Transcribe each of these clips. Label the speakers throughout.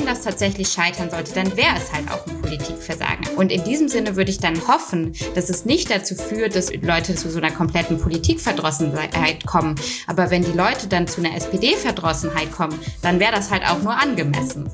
Speaker 1: das tatsächlich scheitern sollte, dann wäre es halt auch ein Politikversagen. Und in diesem Sinne würde ich dann hoffen, dass es nicht dazu führt, dass Leute zu so einer kompletten Politikverdrossenheit kommen. Aber wenn die Leute dann zu einer SPD-Verdrossenheit kommen, dann wäre das halt auch nur angemessen.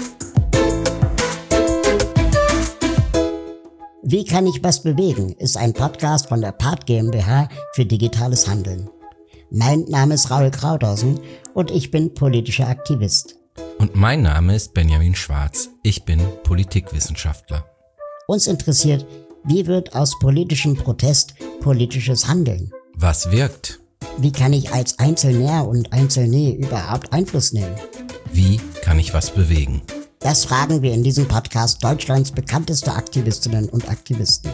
Speaker 2: Wie kann ich was bewegen? Ist ein Podcast von der PART GmbH für digitales Handeln. Mein Name ist Raul Krauthausen und ich bin politischer Aktivist.
Speaker 3: Und mein Name ist Benjamin Schwarz. Ich bin Politikwissenschaftler.
Speaker 2: Uns interessiert, wie wird aus politischem Protest politisches Handeln?
Speaker 3: Was wirkt?
Speaker 2: Wie kann ich als Einzelner und Einzelne überhaupt Einfluss nehmen?
Speaker 3: Wie kann ich was bewegen?
Speaker 2: Das fragen wir in diesem Podcast Deutschlands bekannteste Aktivistinnen und Aktivisten.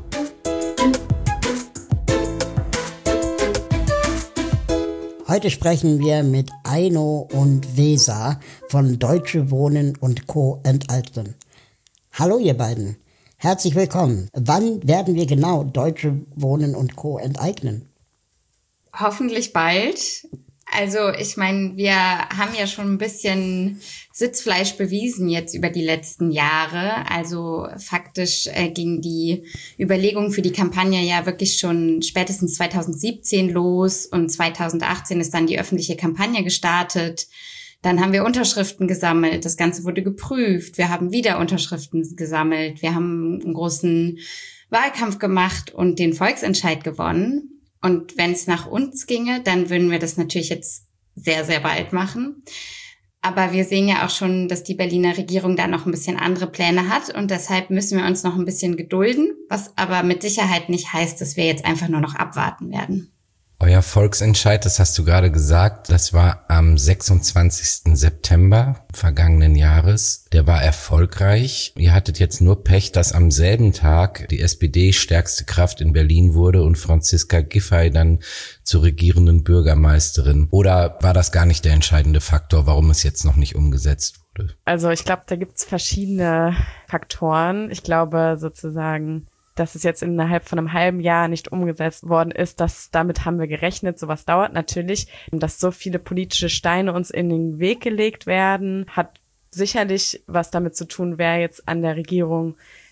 Speaker 2: Heute sprechen wir mit Aino und Weser von Deutsche Wohnen und Co. enteignen. Hallo ihr beiden, herzlich willkommen. Wann werden wir genau Deutsche Wohnen und Co. enteignen?
Speaker 1: Hoffentlich bald. Also ich meine, wir haben ja schon ein bisschen Sitzfleisch bewiesen jetzt über die letzten Jahre. Also faktisch ging die Überlegung für die Kampagne ja wirklich schon spätestens 2017 los und 2018 ist dann die öffentliche Kampagne gestartet. Dann haben wir Unterschriften gesammelt, das Ganze wurde geprüft, wir haben wieder Unterschriften gesammelt, wir haben einen großen Wahlkampf gemacht und den Volksentscheid gewonnen. Und wenn es nach uns ginge, dann würden wir das natürlich jetzt sehr, sehr bald machen. Aber wir sehen ja auch schon, dass die Berliner Regierung da noch ein bisschen andere Pläne hat. Und deshalb müssen wir uns noch ein bisschen gedulden, was aber mit Sicherheit nicht heißt, dass wir jetzt einfach nur noch abwarten werden.
Speaker 3: Euer Volksentscheid, das hast du gerade gesagt, das war am 26. September vergangenen Jahres. Der war erfolgreich. Ihr hattet jetzt nur Pech, dass am selben Tag die SPD stärkste Kraft in Berlin wurde und Franziska Giffey dann zur regierenden Bürgermeisterin. Oder war das gar nicht der entscheidende Faktor, warum es jetzt noch nicht umgesetzt wurde?
Speaker 4: Also ich glaube, da gibt's verschiedene Faktoren. Ich glaube sozusagen, dass es jetzt innerhalb von einem halben Jahr nicht umgesetzt worden ist, damit haben wir gerechnet. Sowas dauert natürlich. Dass so viele politische Steine uns in den Weg gelegt werden, hat sicherlich was damit zu tun, wer jetzt an der Regierung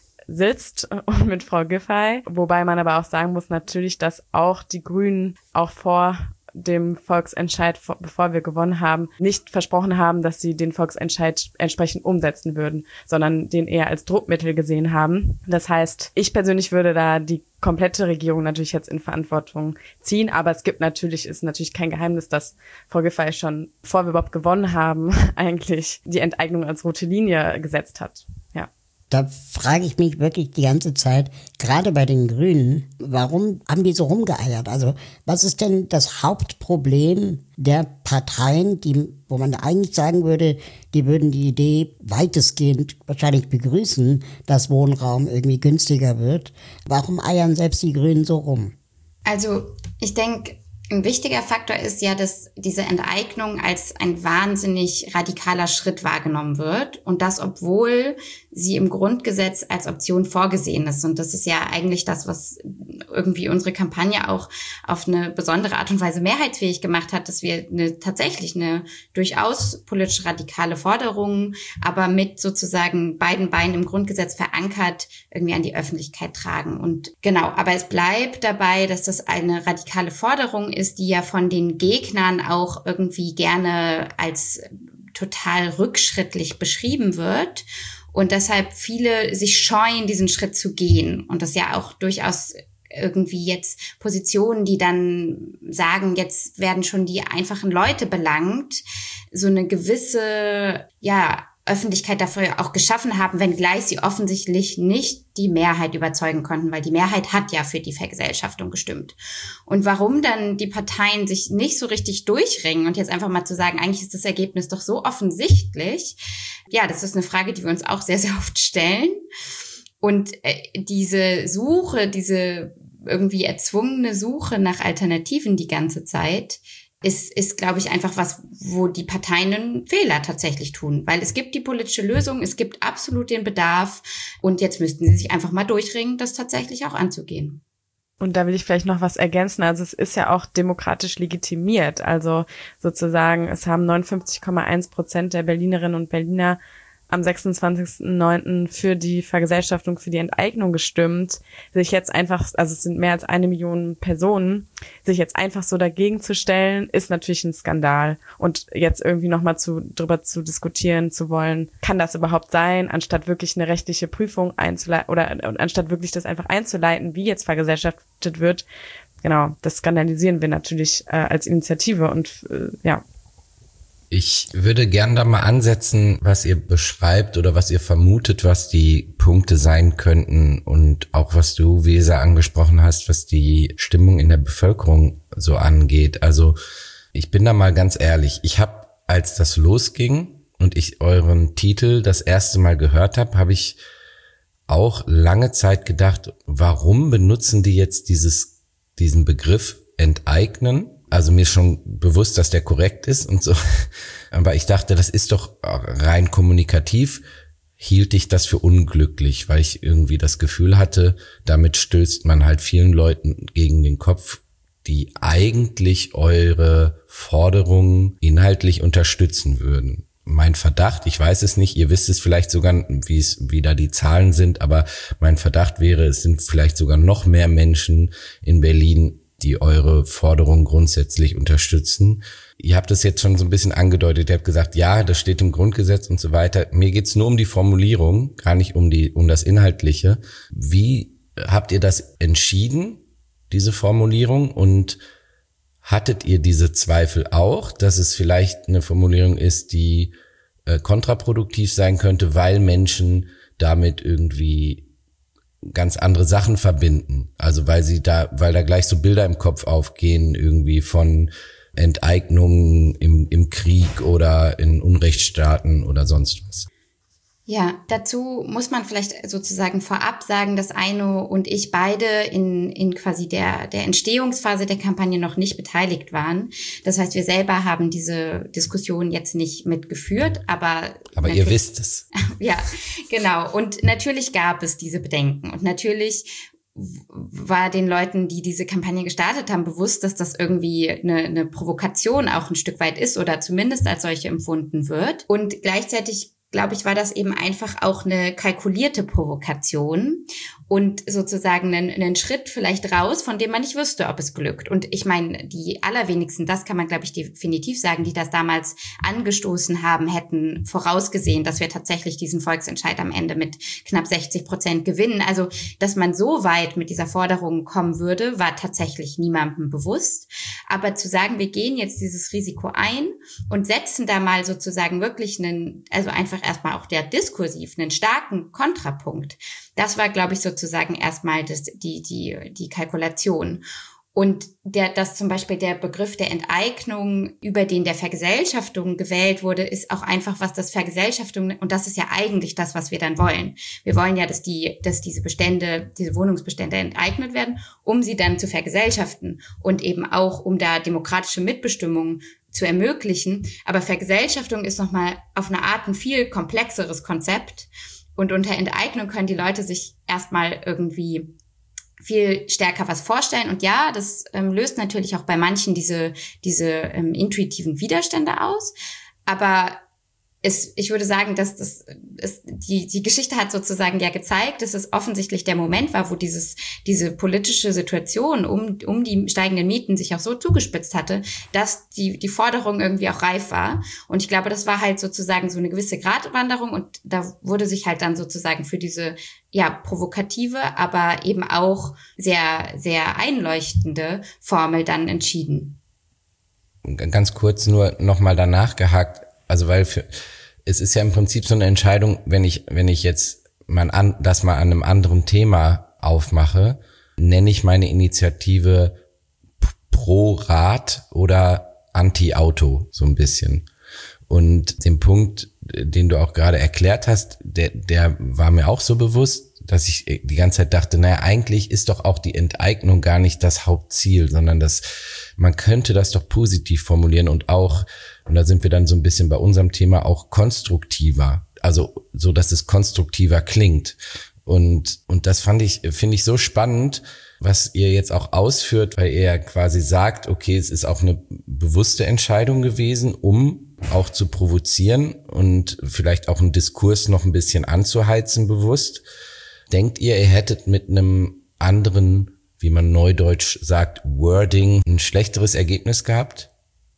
Speaker 4: sitzt und mit Frau Giffey. Wobei man aber auch sagen muss natürlich, dass auch die Grünen auch vor dem Volksentscheid, bevor wir gewonnen haben, nicht versprochen haben, dass sie den Volksentscheid entsprechend umsetzen würden, sondern den eher als Druckmittel gesehen haben. Das heißt, ich persönlich würde da die komplette Regierung natürlich jetzt in Verantwortung ziehen, aber es ist natürlich kein Geheimnis, dass Frau Giffey schon, bevor wir überhaupt gewonnen haben, eigentlich die Enteignung als rote Linie gesetzt hat. Ja.
Speaker 2: Da frage ich mich wirklich die ganze Zeit, gerade bei den Grünen, warum haben die so rumgeeiert? Also was ist denn das Hauptproblem der Parteien, wo man eigentlich sagen würde, die würden die Idee weitestgehend wahrscheinlich begrüßen, dass Wohnraum irgendwie günstiger wird? Warum eiern selbst die Grünen so rum?
Speaker 1: Also ich denke, ein wichtiger Faktor ist ja, dass diese Enteignung als ein wahnsinnig radikaler Schritt wahrgenommen wird und das, obwohl sie im Grundgesetz als Option vorgesehen ist. Und das ist ja eigentlich das, was irgendwie unsere Kampagne auch auf eine besondere Art und Weise mehrheitsfähig gemacht hat, dass wir tatsächlich eine durchaus politisch radikale Forderung, aber mit sozusagen beiden Beinen im Grundgesetz verankert, irgendwie an die Öffentlichkeit tragen. Und genau, aber es bleibt dabei, dass das eine radikale Forderung ist, die ja von den Gegnern auch irgendwie gerne als total rückschrittlich beschrieben wird und deshalb viele sich scheuen, diesen Schritt zu gehen und das ja auch durchaus irgendwie jetzt Positionen, die dann sagen, jetzt werden schon die einfachen Leute belangt, so eine gewisse, Öffentlichkeit dafür auch geschaffen haben, wenngleich sie offensichtlich nicht die Mehrheit überzeugen konnten, weil die Mehrheit hat ja für die Vergesellschaftung gestimmt. Und warum dann die Parteien sich nicht so richtig durchringen und jetzt einfach mal zu sagen, eigentlich ist das Ergebnis doch so offensichtlich, das ist eine Frage, die wir uns auch sehr, sehr oft stellen. Und diese irgendwie erzwungene Suche nach Alternativen die ganze Zeit, ist, glaube ich, einfach was, wo die Parteien einen Fehler tatsächlich tun. Weil es gibt die politische Lösung, es gibt absolut den Bedarf und jetzt müssten sie sich einfach mal durchringen, das tatsächlich auch anzugehen.
Speaker 4: Und da will ich vielleicht noch was ergänzen. Also es ist ja auch demokratisch legitimiert. Also sozusagen, es haben 59,1% der Berlinerinnen und Berliner am 26.09. für die Vergesellschaftung, für die Enteignung gestimmt, sich jetzt einfach, also es sind mehr als 1 Million Personen, sich jetzt einfach so dagegen zu stellen, ist natürlich ein Skandal. Und jetzt irgendwie nochmal drüber zu diskutieren zu wollen, kann das überhaupt sein, anstatt wirklich eine rechtliche Prüfung einzuleiten oder anstatt wirklich das einfach einzuleiten, wie jetzt vergesellschaftet wird. Genau, das skandalisieren wir natürlich als Initiative und ja.
Speaker 3: Ich würde gern da mal ansetzen, was ihr beschreibt oder was ihr vermutet, was die Punkte sein könnten und auch was du, Weser, angesprochen hast, was die Stimmung in der Bevölkerung so angeht. Also ich bin da mal ganz ehrlich, ich habe, als das losging und ich euren Titel das erste Mal gehört habe ich auch lange Zeit gedacht, warum benutzen die jetzt diesen Begriff enteignen? Also mir ist schon bewusst, dass der korrekt ist und so. Aber ich dachte, das ist doch rein kommunikativ, hielt ich das für unglücklich, weil ich irgendwie das Gefühl hatte, damit stößt man halt vielen Leuten gegen den Kopf, die eigentlich eure Forderungen inhaltlich unterstützen würden. Mein Verdacht, ich weiß es nicht, ihr wisst es vielleicht sogar, wie da die Zahlen sind, aber mein Verdacht wäre, es sind vielleicht sogar noch mehr Menschen in Berlin, die eure Forderungen grundsätzlich unterstützen. Ihr habt es jetzt schon so ein bisschen angedeutet, ihr habt gesagt, ja, das steht im Grundgesetz und so weiter. Mir geht's nur um die Formulierung, gar nicht um das Inhaltliche. Wie habt ihr das entschieden, diese Formulierung? Und hattet ihr diese Zweifel auch, dass es vielleicht eine Formulierung ist, die kontraproduktiv sein könnte, weil Menschen damit irgendwie ganz andere Sachen verbinden. Also weil da gleich so Bilder im Kopf aufgehen, irgendwie von Enteignungen im Krieg oder in Unrechtsstaaten oder sonst was.
Speaker 1: Ja, dazu muss man vielleicht sozusagen vorab sagen, dass Aino und ich beide in quasi der Entstehungsphase der Kampagne noch nicht beteiligt waren. Das heißt, wir selber haben diese Diskussion jetzt nicht mitgeführt, aber
Speaker 3: ihr wisst es.
Speaker 1: Ja, genau. Und natürlich gab es diese Bedenken und natürlich war den Leuten, die diese Kampagne gestartet haben, bewusst, dass das irgendwie eine Provokation auch ein Stück weit ist oder zumindest als solche empfunden wird. Und gleichzeitig, glaube ich, war das eben einfach auch eine kalkulierte Provokation und sozusagen einen Schritt vielleicht raus, von dem man nicht wüsste, ob es glückt. Und ich meine, die allerwenigsten, das kann man, glaube ich, definitiv sagen, die das damals angestoßen haben, hätten vorausgesehen, dass wir tatsächlich diesen Volksentscheid am Ende mit knapp 60% gewinnen. Also, dass man so weit mit dieser Forderung kommen würde, war tatsächlich niemandem bewusst. Aber zu sagen, wir gehen jetzt dieses Risiko ein und setzen da mal sozusagen wirklich also einfach erstmal auch der diskursiv, einen starken Kontrapunkt. Das war, glaube ich, sozusagen erstmal die Kalkulation. Und dass zum Beispiel der Begriff der Enteignung, über den der Vergesellschaftung gewählt wurde, ist auch einfach was, das Vergesellschaftung, und das ist ja eigentlich das, was wir dann wollen. Wir wollen ja, dass diese Wohnungsbestände enteignet werden, um sie dann zu vergesellschaften und eben auch, um da demokratische Mitbestimmung zu ermöglichen. Aber Vergesellschaftung ist nochmal auf eine Art ein viel komplexeres Konzept. Und unter Enteignung können die Leute sich erstmal irgendwie viel stärker was vorstellen. Und ja, das löst natürlich auch bei manchen diese intuitiven Widerstände aus. Aber ich würde sagen, dass die Geschichte hat sozusagen ja gezeigt, dass es offensichtlich der Moment war, wo diese politische Situation um die steigenden Mieten sich auch so zugespitzt hatte, dass die Forderung irgendwie auch reif war. Und ich glaube, das war halt sozusagen so eine gewisse Gratwanderung und da wurde sich halt dann sozusagen für diese provokative, aber eben auch sehr, sehr einleuchtende Formel dann entschieden.
Speaker 3: Ganz kurz nur nochmal danach gehakt. Also es ist ja im Prinzip so eine Entscheidung, wenn ich jetzt das mal an einem anderen Thema aufmache, nenne ich meine Initiative pro Rad oder Anti-Auto so ein bisschen. Und den Punkt, den du auch gerade erklärt hast, der war mir auch so bewusst, dass ich die ganze Zeit dachte, naja, eigentlich ist doch auch die Enteignung gar nicht das Hauptziel, sondern man könnte das doch positiv formulieren und da sind wir dann so ein bisschen bei unserem Thema auch konstruktiver, also so, dass es konstruktiver klingt. Und das finde ich so spannend, was ihr jetzt auch ausführt, weil ihr ja quasi sagt, okay, es ist auch eine bewusste Entscheidung gewesen, um auch zu provozieren und vielleicht auch einen Diskurs noch ein bisschen anzuheizen bewusst. Denkt ihr hättet mit einem anderen, wie man neudeutsch sagt, Wording, ein schlechteres Ergebnis gehabt?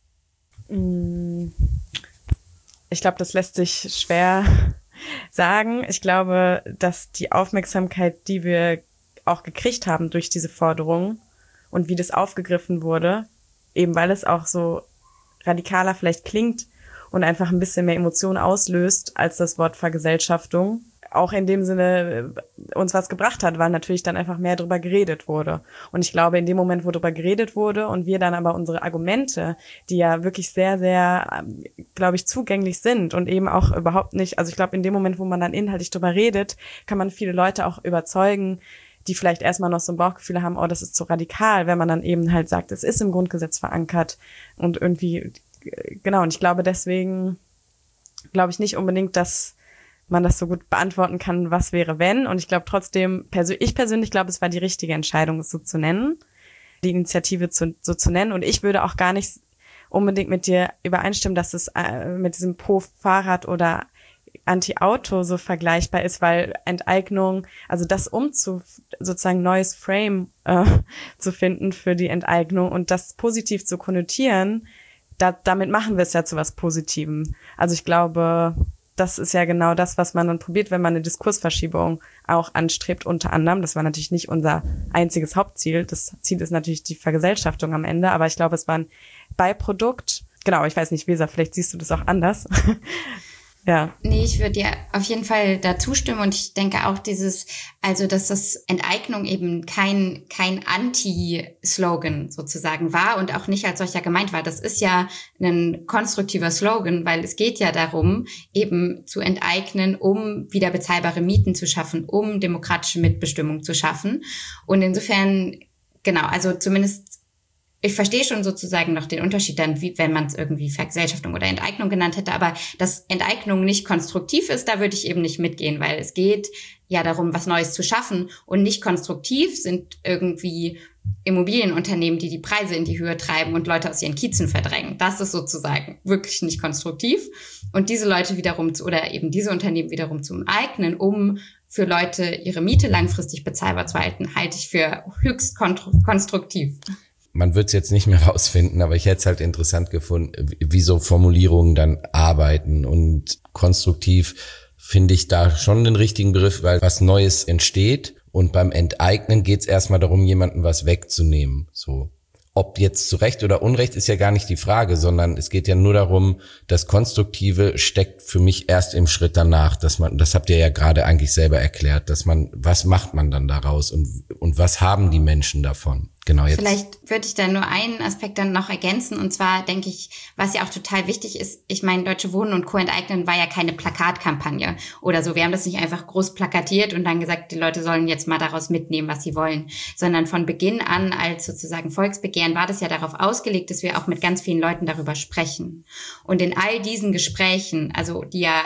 Speaker 4: Ich glaube, das lässt sich schwer sagen. Ich glaube, dass die Aufmerksamkeit, die wir auch gekriegt haben durch diese Forderung und wie das aufgegriffen wurde, eben weil es auch so radikaler vielleicht klingt und einfach ein bisschen mehr Emotionen auslöst als das Wort Vergesellschaftung, auch in dem Sinne uns was gebracht hat, weil natürlich dann einfach mehr drüber geredet wurde. Und ich glaube, in dem Moment, wo drüber geredet wurde und wir dann aber unsere Argumente, die ja wirklich sehr, sehr, glaube ich, zugänglich sind und eben auch überhaupt nicht, also ich glaube, in dem Moment, wo man dann inhaltlich drüber redet, kann man viele Leute auch überzeugen, die vielleicht erstmal noch so ein Bauchgefühl haben, oh, das ist zu radikal, wenn man dann eben halt sagt, es ist im Grundgesetz verankert und irgendwie, genau, und ich glaube deswegen, glaube ich nicht unbedingt, dass man das so gut beantworten kann, was wäre wenn. Und ich glaube trotzdem, ich persönlich glaube, es war die richtige Entscheidung, es so zu nennen, die Initiative so zu nennen. Und ich würde auch gar nicht unbedingt mit dir übereinstimmen, dass es mit diesem Pro-Fahrrad oder Anti-Auto so vergleichbar ist, weil Enteignung, also das sozusagen neues Frame zu finden für die Enteignung und das positiv zu konnotieren, damit machen wir es ja zu was Positivem. Also ich glaube, das ist ja genau das, was man dann probiert, wenn man eine Diskursverschiebung auch anstrebt, unter anderem. Das war natürlich nicht unser einziges Hauptziel. Das Ziel ist natürlich die Vergesellschaftung am Ende, aber ich glaube, es war ein Beiprodukt. Genau, ich weiß nicht, Weser, vielleicht siehst du das auch anders. Ja.
Speaker 1: Nee, ich würde dir auf jeden Fall da zustimmen und ich denke auch dass das Enteignung eben kein Anti-Slogan sozusagen war und auch nicht als solcher gemeint war. Das ist ja ein konstruktiver Slogan, weil es geht ja darum, eben zu enteignen, um wieder bezahlbare Mieten zu schaffen, um demokratische Mitbestimmung zu schaffen. Und insofern, genau, also zumindest ich verstehe schon sozusagen noch den Unterschied dann, wie wenn man es irgendwie Vergesellschaftung oder Enteignung genannt hätte, aber dass Enteignung nicht konstruktiv ist, da würde ich eben nicht mitgehen, weil es geht ja darum, was Neues zu schaffen und nicht konstruktiv sind irgendwie Immobilienunternehmen, die Preise in die Höhe treiben und Leute aus ihren Kiezen verdrängen. Das ist sozusagen wirklich nicht konstruktiv und diese Leute wiederum oder eben diese Unternehmen wiederum zu enteignen, um für Leute ihre Miete langfristig bezahlbar zu halten, halte ich für höchst konstruktiv.
Speaker 3: Man wird es jetzt nicht mehr rausfinden, aber ich hätte es halt interessant gefunden, wie so Formulierungen dann arbeiten. Und konstruktiv finde ich da schon den richtigen Begriff, weil was Neues entsteht und beim Enteignen geht es erstmal darum, jemandem was wegzunehmen. So. Ob jetzt zu Recht oder Unrecht ist ja gar nicht die Frage, sondern es geht ja nur darum, das Konstruktive steckt für mich erst im Schritt danach, das habt ihr ja gerade eigentlich selber erklärt, was macht man dann daraus und was haben die Menschen davon? Genau jetzt.
Speaker 1: Vielleicht würde ich da nur einen Aspekt dann noch ergänzen und zwar denke ich, was ja auch total wichtig ist, ich meine, Deutsche Wohnen und Co. enteignen war ja keine Plakatkampagne oder so. Wir haben das nicht einfach groß plakatiert und dann gesagt, die Leute sollen jetzt mal daraus mitnehmen, was sie wollen, sondern von Beginn an als sozusagen Volksbegehren war das ja darauf ausgelegt, dass wir auch mit ganz vielen Leuten darüber sprechen. Und in all diesen Gesprächen, also die ja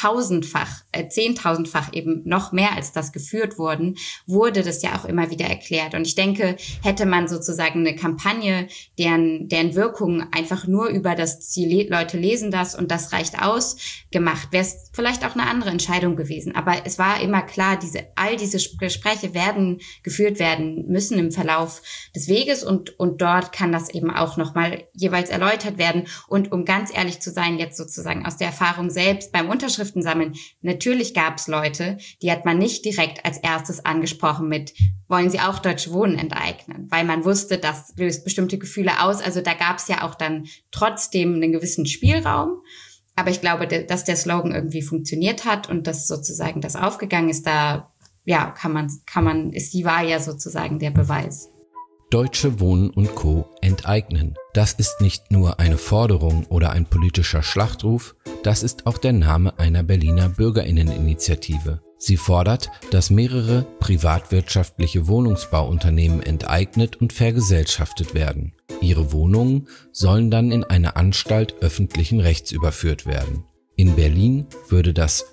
Speaker 1: zehntausendfach eben noch mehr als das geführt wurden, wurde das ja auch immer wieder erklärt. Und ich denke, hätte man sozusagen eine Kampagne, deren Wirkung einfach nur über die Leute lesen das und das reicht aus, gemacht, wäre es vielleicht auch eine andere Entscheidung gewesen. Aber es war immer klar, all diese Gespräche geführt werden müssen im Verlauf des Weges und dort kann das eben auch nochmal jeweils erläutert werden. Und um ganz ehrlich zu sein, jetzt sozusagen aus der Erfahrung selbst beim Unterschriften sammeln. Natürlich gab es Leute, die hat man nicht direkt als erstes angesprochen mit, wollen Sie auch Deutsche Wohnen enteignen? Weil man wusste, das löst bestimmte Gefühle aus. Also da gab es ja auch dann trotzdem einen gewissen Spielraum. Aber ich glaube, dass der Slogan irgendwie funktioniert hat und dass sozusagen das aufgegangen ist, da ja, ist die Wahl ja sozusagen der Beweis.
Speaker 3: Deutsche Wohnen und Co. enteignen. Das ist nicht nur eine Forderung oder ein politischer Schlachtruf, das ist auch der Name einer Berliner Bürgerinneninitiative. Sie fordert, dass mehrere privatwirtschaftliche Wohnungsbauunternehmen enteignet und vergesellschaftet werden. Ihre Wohnungen sollen dann in eine Anstalt öffentlichen Rechts überführt werden. In Berlin würde das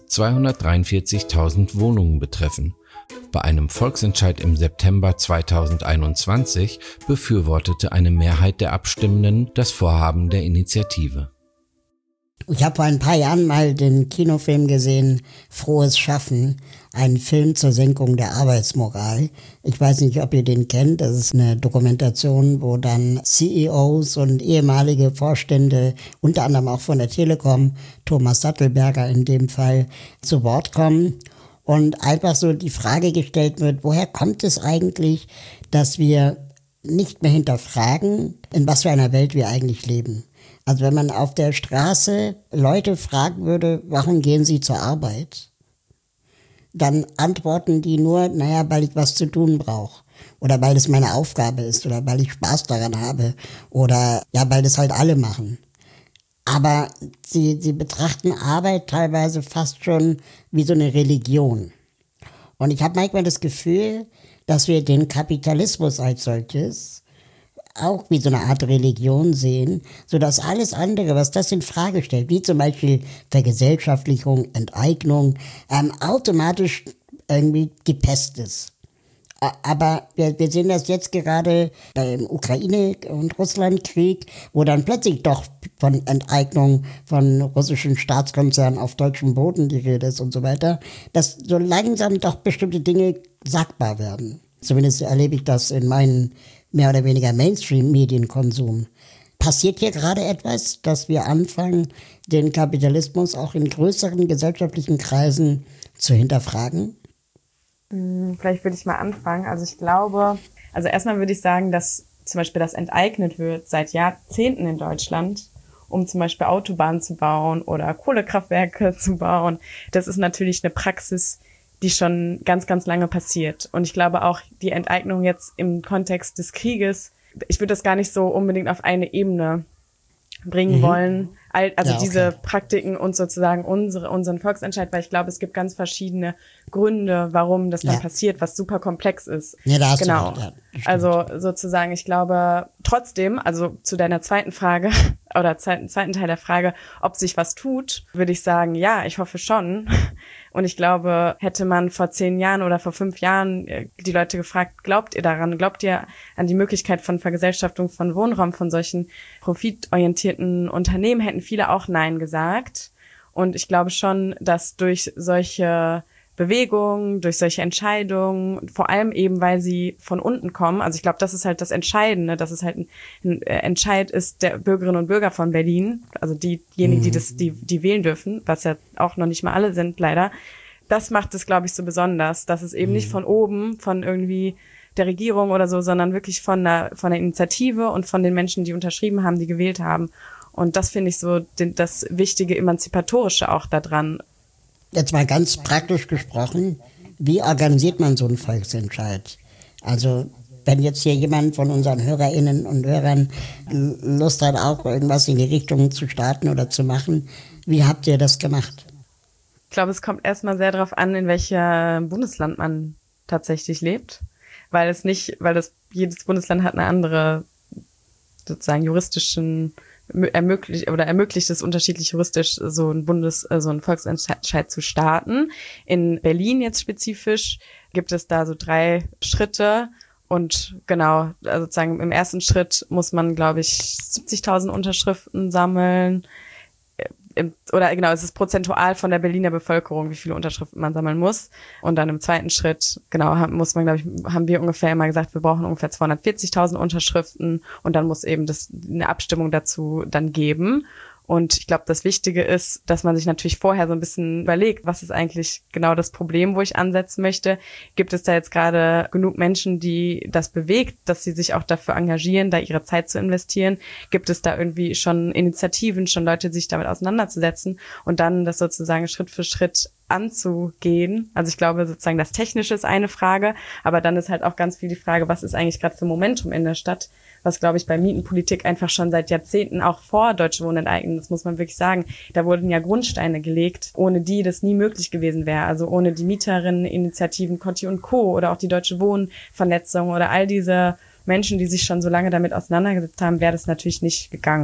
Speaker 3: 243.000 Wohnungen betreffen. Bei einem Volksentscheid im September 2021 befürwortete eine Mehrheit der Abstimmenden das Vorhaben der Initiative.
Speaker 2: Ich habe vor ein paar Jahren mal den Kinofilm gesehen, Frohes Schaffen, ein Film zur Senkung der Arbeitsmoral. Ich weiß nicht, ob ihr den kennt. Das ist eine Dokumentation, wo dann CEOs und ehemalige Vorstände, unter anderem auch von der Telekom, Thomas Sattelberger in dem Fall, zu Wort kommen. Und einfach so die Frage gestellt wird, woher kommt es eigentlich, dass wir nicht mehr hinterfragen, in was für einer Welt wir eigentlich leben? Also wenn man auf der Straße Leute fragen würde, warum gehen sie zur Arbeit? Dann antworten die nur, naja, weil ich was zu tun brauche. Oder weil es meine Aufgabe ist. Oder weil ich Spaß daran habe. Oder ja, weil das halt alle machen. Aber sie betrachten Arbeit teilweise fast schon wie so eine Religion. Und ich habe manchmal das Gefühl, dass wir den Kapitalismus als solches auch wie so eine Art Religion sehen, sodass alles andere, was das in Frage stellt, wie zum Beispiel Vergesellschaftlichung, Enteignung, automatisch irgendwie die Pest ist. Aber wir sehen das jetzt gerade im Ukraine- und Russlandkrieg, wo dann plötzlich doch von Enteignung von russischen Staatskonzernen auf deutschem Boden die Rede ist und so weiter, dass so langsam doch bestimmte Dinge sagbar werden. Zumindest erlebe ich das in meinen mehr oder weniger Mainstream-Medienkonsum. Passiert hier gerade etwas, dass wir anfangen, den Kapitalismus auch in größeren gesellschaftlichen Kreisen zu hinterfragen?
Speaker 4: Vielleicht würde ich mal anfangen. Also ich glaube, erstmal würde ich sagen, dass zum Beispiel das enteignet wird seit Jahrzehnten in Deutschland, um zum Beispiel Autobahnen zu bauen oder Kohlekraftwerke zu bauen. Das ist natürlich eine Praxis, die schon ganz, ganz lange passiert. Und ich glaube auch, die Enteignung jetzt im Kontext des Krieges, ich würde das gar nicht so unbedingt auf eine Ebene bringen wollen. Also ja, okay. Diese Praktiken und sozusagen unseren Volksentscheid, weil ich glaube, es gibt ganz verschiedene Gründe, warum das dann passiert, was super komplex ist.
Speaker 2: Ja, da hast
Speaker 4: genau.
Speaker 2: du recht, ja,
Speaker 4: also sozusagen, ich glaube trotzdem, also zu deiner zweiten Frage oder zweiten Teil der Frage, ob sich was tut, würde ich sagen, ja, ich hoffe schon. Und ich glaube, hätte man vor 10 Jahren oder vor 5 Jahren die Leute gefragt, glaubt ihr daran? Glaubt ihr an die Möglichkeit von Vergesellschaftung von Wohnraum, von solchen profitorientierten Unternehmen, hätten viele auch Nein gesagt. Und ich glaube schon, dass durch solche Bewegungen, durch solche Entscheidungen, vor allem eben, weil sie von unten kommen, also ich glaube, das ist halt das Entscheidende, dass es halt ein Entscheid ist der Bürgerinnen und Bürger von Berlin, also diejenigen, die wählen dürfen, was ja auch noch nicht mal alle sind, leider. Das macht es, glaube ich, so besonders, dass es eben nicht von oben, von irgendwie der Regierung oder so, sondern wirklich von der Initiative und von den Menschen, die unterschrieben haben, die gewählt haben. Und das finde ich so das wichtige Emanzipatorische auch daran.
Speaker 2: Jetzt mal ganz praktisch gesprochen, wie organisiert man so einen Volksentscheid? Also wenn jetzt hier jemand von unseren Hörerinnen und Hörern Lust hat, auch irgendwas in die Richtung zu starten oder zu machen, wie habt ihr das gemacht?
Speaker 4: Ich glaube, es kommt erstmal sehr darauf an, in welchem Bundesland man tatsächlich lebt, weil jedes Bundesland hat eine andere sozusagen juristischen ermöglicht es unterschiedlich juristisch, so ein Volksentscheid zu starten. In Berlin jetzt spezifisch gibt es da so 3 Schritte und genau, also sozusagen im ersten Schritt muss man, glaube ich, 70.000 Unterschriften sammeln. Es ist prozentual von der Berliner Bevölkerung, wie viele Unterschriften man sammeln muss. Und dann im zweiten Schritt, genau, haben wir ungefähr immer gesagt, wir brauchen ungefähr 240.000 Unterschriften und dann muss eben eine Abstimmung dazu dann geben. Und ich glaube, das Wichtige ist, dass man sich natürlich vorher so ein bisschen überlegt, was ist eigentlich genau das Problem, wo ich ansetzen möchte. Gibt es da jetzt gerade genug Menschen, die das bewegt, dass sie sich auch dafür engagieren, da ihre Zeit zu investieren? Gibt es da irgendwie schon Initiativen, schon Leute, die sich damit auseinanderzusetzen und dann das sozusagen Schritt für Schritt anzugehen? Also ich glaube sozusagen, das Technische ist eine Frage, aber dann ist halt auch ganz viel die Frage, was ist eigentlich gerade für Momentum in der Stadt? Was, glaube ich, bei Mietenpolitik einfach schon seit Jahrzehnten, auch vor Deutsche Wohnen enteignen, das muss man wirklich sagen, da wurden ja Grundsteine gelegt, ohne die das nie möglich gewesen wäre. Also ohne die Mieterinneninitiativen Conti und Co. oder auch die Deutsche Wohnvernetzung oder all diese Menschen, die sich schon so lange damit auseinandergesetzt haben, wäre das natürlich nicht gegangen.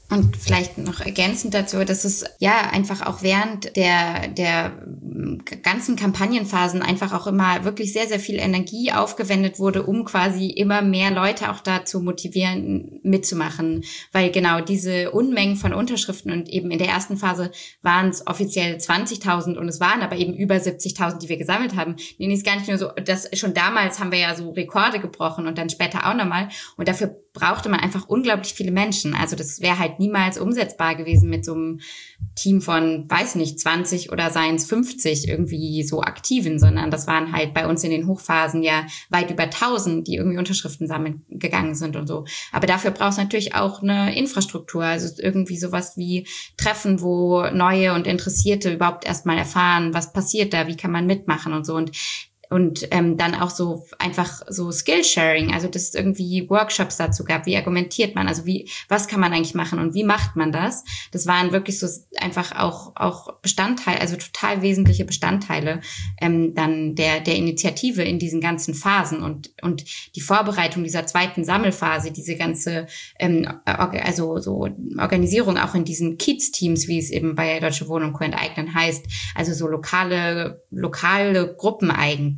Speaker 1: Und vielleicht noch ergänzend dazu, dass es ja einfach auch während der ganzen Kampagnenphasen einfach auch immer wirklich sehr, sehr viel Energie aufgewendet wurde, um quasi immer mehr Leute auch dazu motivieren, mitzumachen. Weil genau diese Unmengen von Unterschriften und eben in der ersten Phase waren es offiziell 20.000 und es waren aber eben über 70.000, die wir gesammelt haben. Nee, ist gar nicht nur so, dass schon damals haben wir ja so Rekorde gebrochen und dann später auch nochmal. Und dafür brauchte man einfach unglaublich viele Menschen. Also das wäre halt niemals umsetzbar gewesen mit so einem Team von, weiß nicht, 20 oder seien es 50 irgendwie so Aktiven, sondern das waren halt bei uns in den Hochphasen ja weit über 1000, die irgendwie Unterschriften sammeln gegangen sind und so. Aber dafür braucht es natürlich auch eine Infrastruktur, also irgendwie sowas wie Treffen, wo Neue und Interessierte überhaupt erstmal erfahren, was passiert da, wie kann man mitmachen und so. Und dann auch so einfach so Skillsharing, also dass es irgendwie Workshops dazu gab, wie argumentiert man, also was kann man eigentlich machen und wie macht man das? Das waren wirklich so einfach auch Bestandteile, also total wesentliche Bestandteile dann der Initiative in diesen ganzen Phasen und die Vorbereitung dieser zweiten Sammelphase, diese ganze also so Organisierung auch in diesen Kiez-Teams, wie es eben bei Deutsche Wohnen und Co. enteignen heißt, also so lokale Gruppen eigentlich.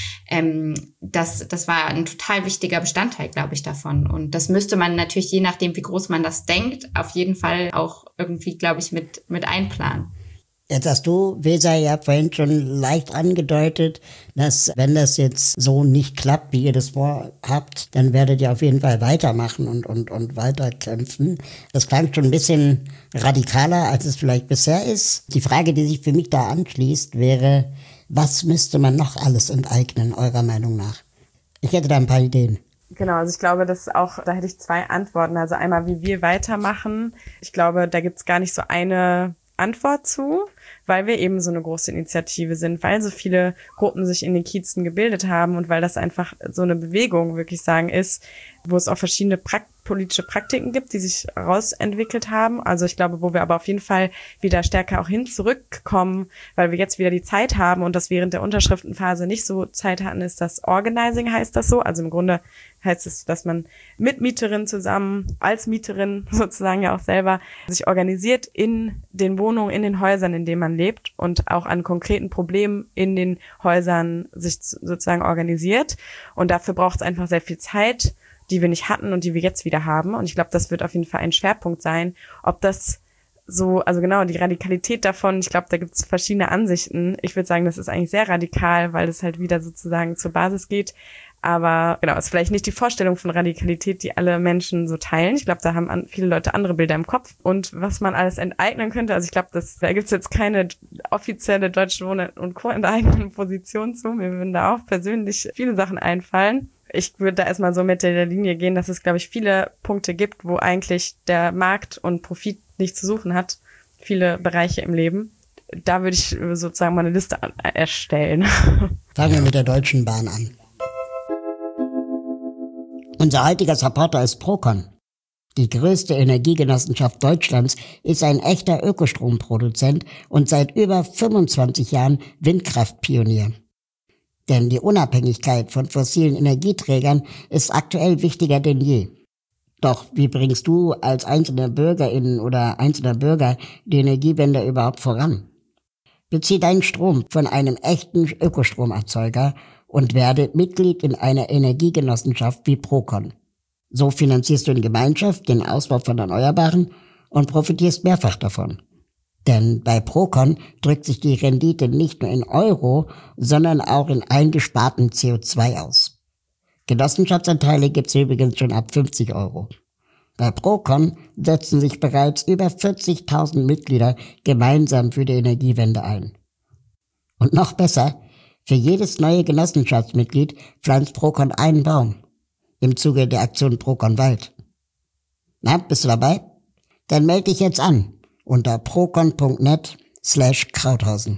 Speaker 1: Das war ein total wichtiger Bestandteil, glaube ich, davon. Und das müsste man natürlich, je nachdem, wie groß man das denkt, auf jeden Fall auch irgendwie, glaube ich, mit einplanen.
Speaker 2: Jetzt hast du, Weser, ja vorhin schon leicht angedeutet, dass wenn das jetzt so nicht klappt, wie ihr das vorhabt, dann werdet ihr auf jeden Fall weitermachen und weiterkämpfen. Das klang schon ein bisschen radikaler, als es vielleicht bisher ist. Die Frage, die sich für mich da anschließt, wäre, was müsste man noch alles enteignen, eurer Meinung nach? Ich hätte da ein paar Ideen.
Speaker 4: Genau, also ich glaube, das auch, da hätte ich 2 Antworten. Also einmal, wie wir weitermachen. Ich glaube, da gibt's gar nicht so eine Antwort zu, weil wir eben so eine große Initiative sind, weil so viele Gruppen sich in den Kiezen gebildet haben und weil das einfach so eine Bewegung, wirklich sagen, ist, wo es auch verschiedene politische Praktiken gibt, die sich rausentwickelt haben. Also ich glaube, wo wir aber auf jeden Fall wieder stärker auch zurückkommen, weil wir jetzt wieder die Zeit haben und das während der Unterschriftenphase nicht so Zeit hatten, ist das Organizing, heißt das so. Also im Grunde heißt es, dass man mit Mieterinnen zusammen, als Mieterin sozusagen ja auch selber, sich organisiert in den Wohnungen, in den Häusern, in denen man lebt und auch an konkreten Problemen in den Häusern sich sozusagen organisiert. Und dafür braucht es einfach sehr viel Zeit, die wir nicht hatten und die wir jetzt wieder haben. Und ich glaube, das wird auf jeden Fall ein Schwerpunkt sein. Ob das so, also genau, die Radikalität davon, ich glaube, da gibt es verschiedene Ansichten. Ich würde sagen, das ist eigentlich sehr radikal, weil es halt wieder sozusagen zur Basis geht. Aber genau, ist vielleicht nicht die Vorstellung von Radikalität, die alle Menschen so teilen. Ich glaube, da haben viele Leute andere Bilder im Kopf. Und was man alles enteignen könnte, also ich glaube, da gibt es jetzt keine offizielle Deutsche Wohnen und Co. enteignen Position zu. Mir würden da auch persönlich viele Sachen einfallen. Ich würde da erstmal so mit der Linie gehen, dass es, glaube ich, viele Punkte gibt, wo eigentlich der Markt und Profit nichts zu suchen hat. Viele Bereiche im Leben. Da würde ich sozusagen mal eine Liste erstellen.
Speaker 2: Fangen wir mit der Deutschen Bahn an. Unser heutiger Supporter ist Procon. Die größte Energiegenossenschaft Deutschlands ist ein echter Ökostromproduzent und seit über 25 Jahren Windkraftpionier. Denn die Unabhängigkeit von fossilen Energieträgern ist aktuell wichtiger denn je. Doch wie bringst du als einzelne Bürgerin oder einzelner Bürger die Energiewende überhaupt voran? Bezieh deinen Strom von einem echten Ökostromerzeuger und werde Mitglied in einer Energiegenossenschaft wie Procon. So finanzierst du in Gemeinschaft den Ausbau von Erneuerbaren und profitierst mehrfach davon. Denn bei Procon drückt sich die Rendite nicht nur in Euro, sondern auch in eingesparten CO2 aus. Genossenschaftsanteile gibt's übrigens schon ab 50 Euro. Bei Procon setzen sich bereits über 40.000 Mitglieder gemeinsam für die Energiewende ein. Und noch besser, für jedes neue Genossenschaftsmitglied pflanzt Procon einen Baum. Im Zuge der Aktion Procon Wald. Na, bist du dabei? Dann melde dich jetzt an unter procon.net/Krauthausen.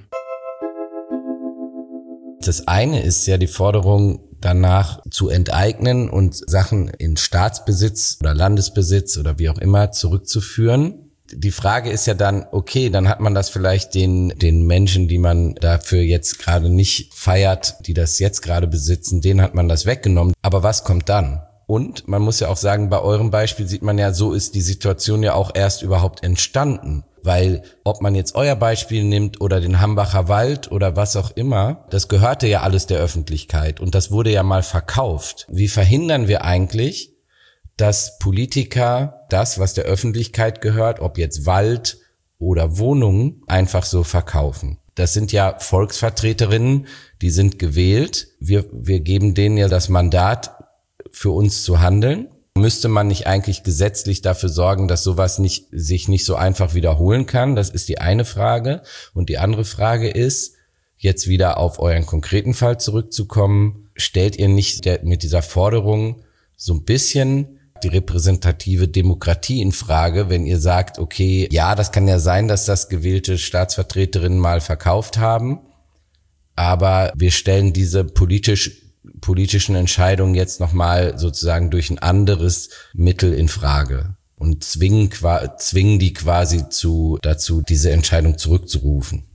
Speaker 3: Das eine ist ja die Forderung danach zu enteignen und Sachen in Staatsbesitz oder Landesbesitz oder wie auch immer zurückzuführen. Die Frage ist ja dann, okay, dann hat man das vielleicht den Menschen, die man dafür jetzt gerade nicht feiert, die das jetzt gerade besitzen, denen hat man das weggenommen. Aber was kommt dann? Und man muss ja auch sagen, bei eurem Beispiel sieht man ja, so ist die Situation ja auch erst überhaupt entstanden. Weil ob man jetzt euer Beispiel nimmt oder den Hambacher Wald oder was auch immer, das gehörte ja alles der Öffentlichkeit und das wurde ja mal verkauft. Wie verhindern wir eigentlich, dass Politiker das, was der Öffentlichkeit gehört, ob jetzt Wald oder Wohnungen, einfach so verkaufen? Das sind ja Volksvertreterinnen, die sind gewählt. Wir geben denen ja das Mandat, für uns zu handeln. Müsste man nicht eigentlich gesetzlich dafür sorgen, dass sowas sich nicht so einfach wiederholen kann? Das ist die eine Frage. Und die andere Frage ist, jetzt wieder auf euren konkreten Fall zurückzukommen, stellt ihr nicht mit dieser Forderung so ein bisschen die repräsentative Demokratie in Frage, wenn ihr sagt, okay, ja, das kann ja sein, dass das gewählte Staatsvertreterinnen mal verkauft haben, aber wir stellen diese politischen Entscheidungen jetzt nochmal sozusagen durch ein anderes Mittel in Frage und zwingen die quasi dazu, diese Entscheidung zurückzurufen.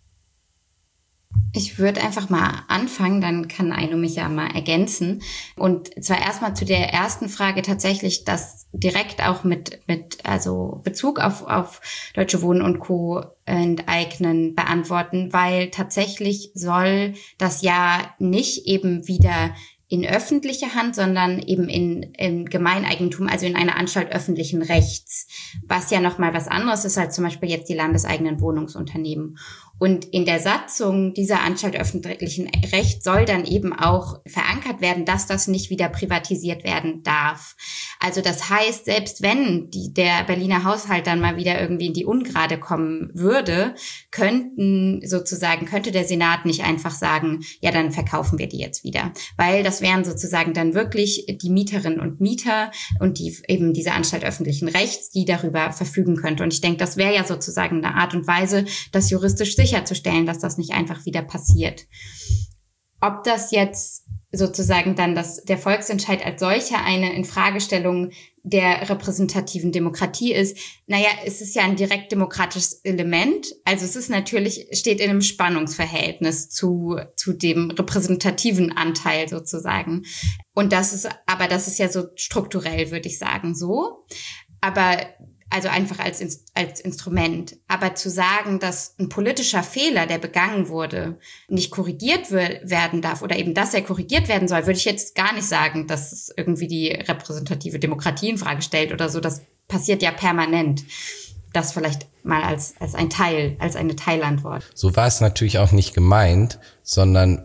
Speaker 1: Ich würde einfach mal anfangen, dann kann Aino mich ja mal ergänzen. Und zwar erstmal zu der ersten Frage tatsächlich, das direkt auch mit Bezug auf Deutsche Wohnen und Co. enteignen beantworten, weil tatsächlich soll das ja nicht eben wieder in öffentliche Hand, sondern eben in Gemeineigentum, also in einer Anstalt öffentlichen Rechts, was ja nochmal was anderes ist als zum Beispiel jetzt die landeseigenen Wohnungsunternehmen. Und in der Satzung dieser Anstalt öffentlichen Rechts soll dann eben auch verankert werden, dass das nicht wieder privatisiert werden darf. Also das heißt, selbst wenn der Berliner Haushalt dann mal wieder irgendwie in die Ungrade kommen würde, könnte der Senat nicht einfach sagen, ja, dann verkaufen wir die jetzt wieder. Weil das wären sozusagen dann wirklich die Mieterinnen und Mieter und eben diese Anstalt öffentlichen Rechts, die darüber verfügen könnte. Und ich denke, das wäre ja sozusagen eine Art und Weise, das juristisch sicherzustellen, dass das nicht einfach wieder passiert. Ob das jetzt sozusagen dann der Volksentscheid als solcher eine Infragestellung der repräsentativen Demokratie ist, es ist ja ein direkt demokratisches Element. Also es ist natürlich, steht in einem Spannungsverhältnis zu dem repräsentativen Anteil sozusagen. Und das ist ja so strukturell, würde ich sagen, so. Aber also einfach als Instrument. Aber zu sagen, dass ein politischer Fehler, der begangen wurde, nicht korrigiert werden darf oder eben, dass er korrigiert werden soll, würde ich jetzt gar nicht sagen, dass es irgendwie die repräsentative Demokratie in Frage stellt oder so. Das passiert ja permanent. Das vielleicht mal als eine Teilantwort.
Speaker 3: So war es natürlich auch nicht gemeint, sondern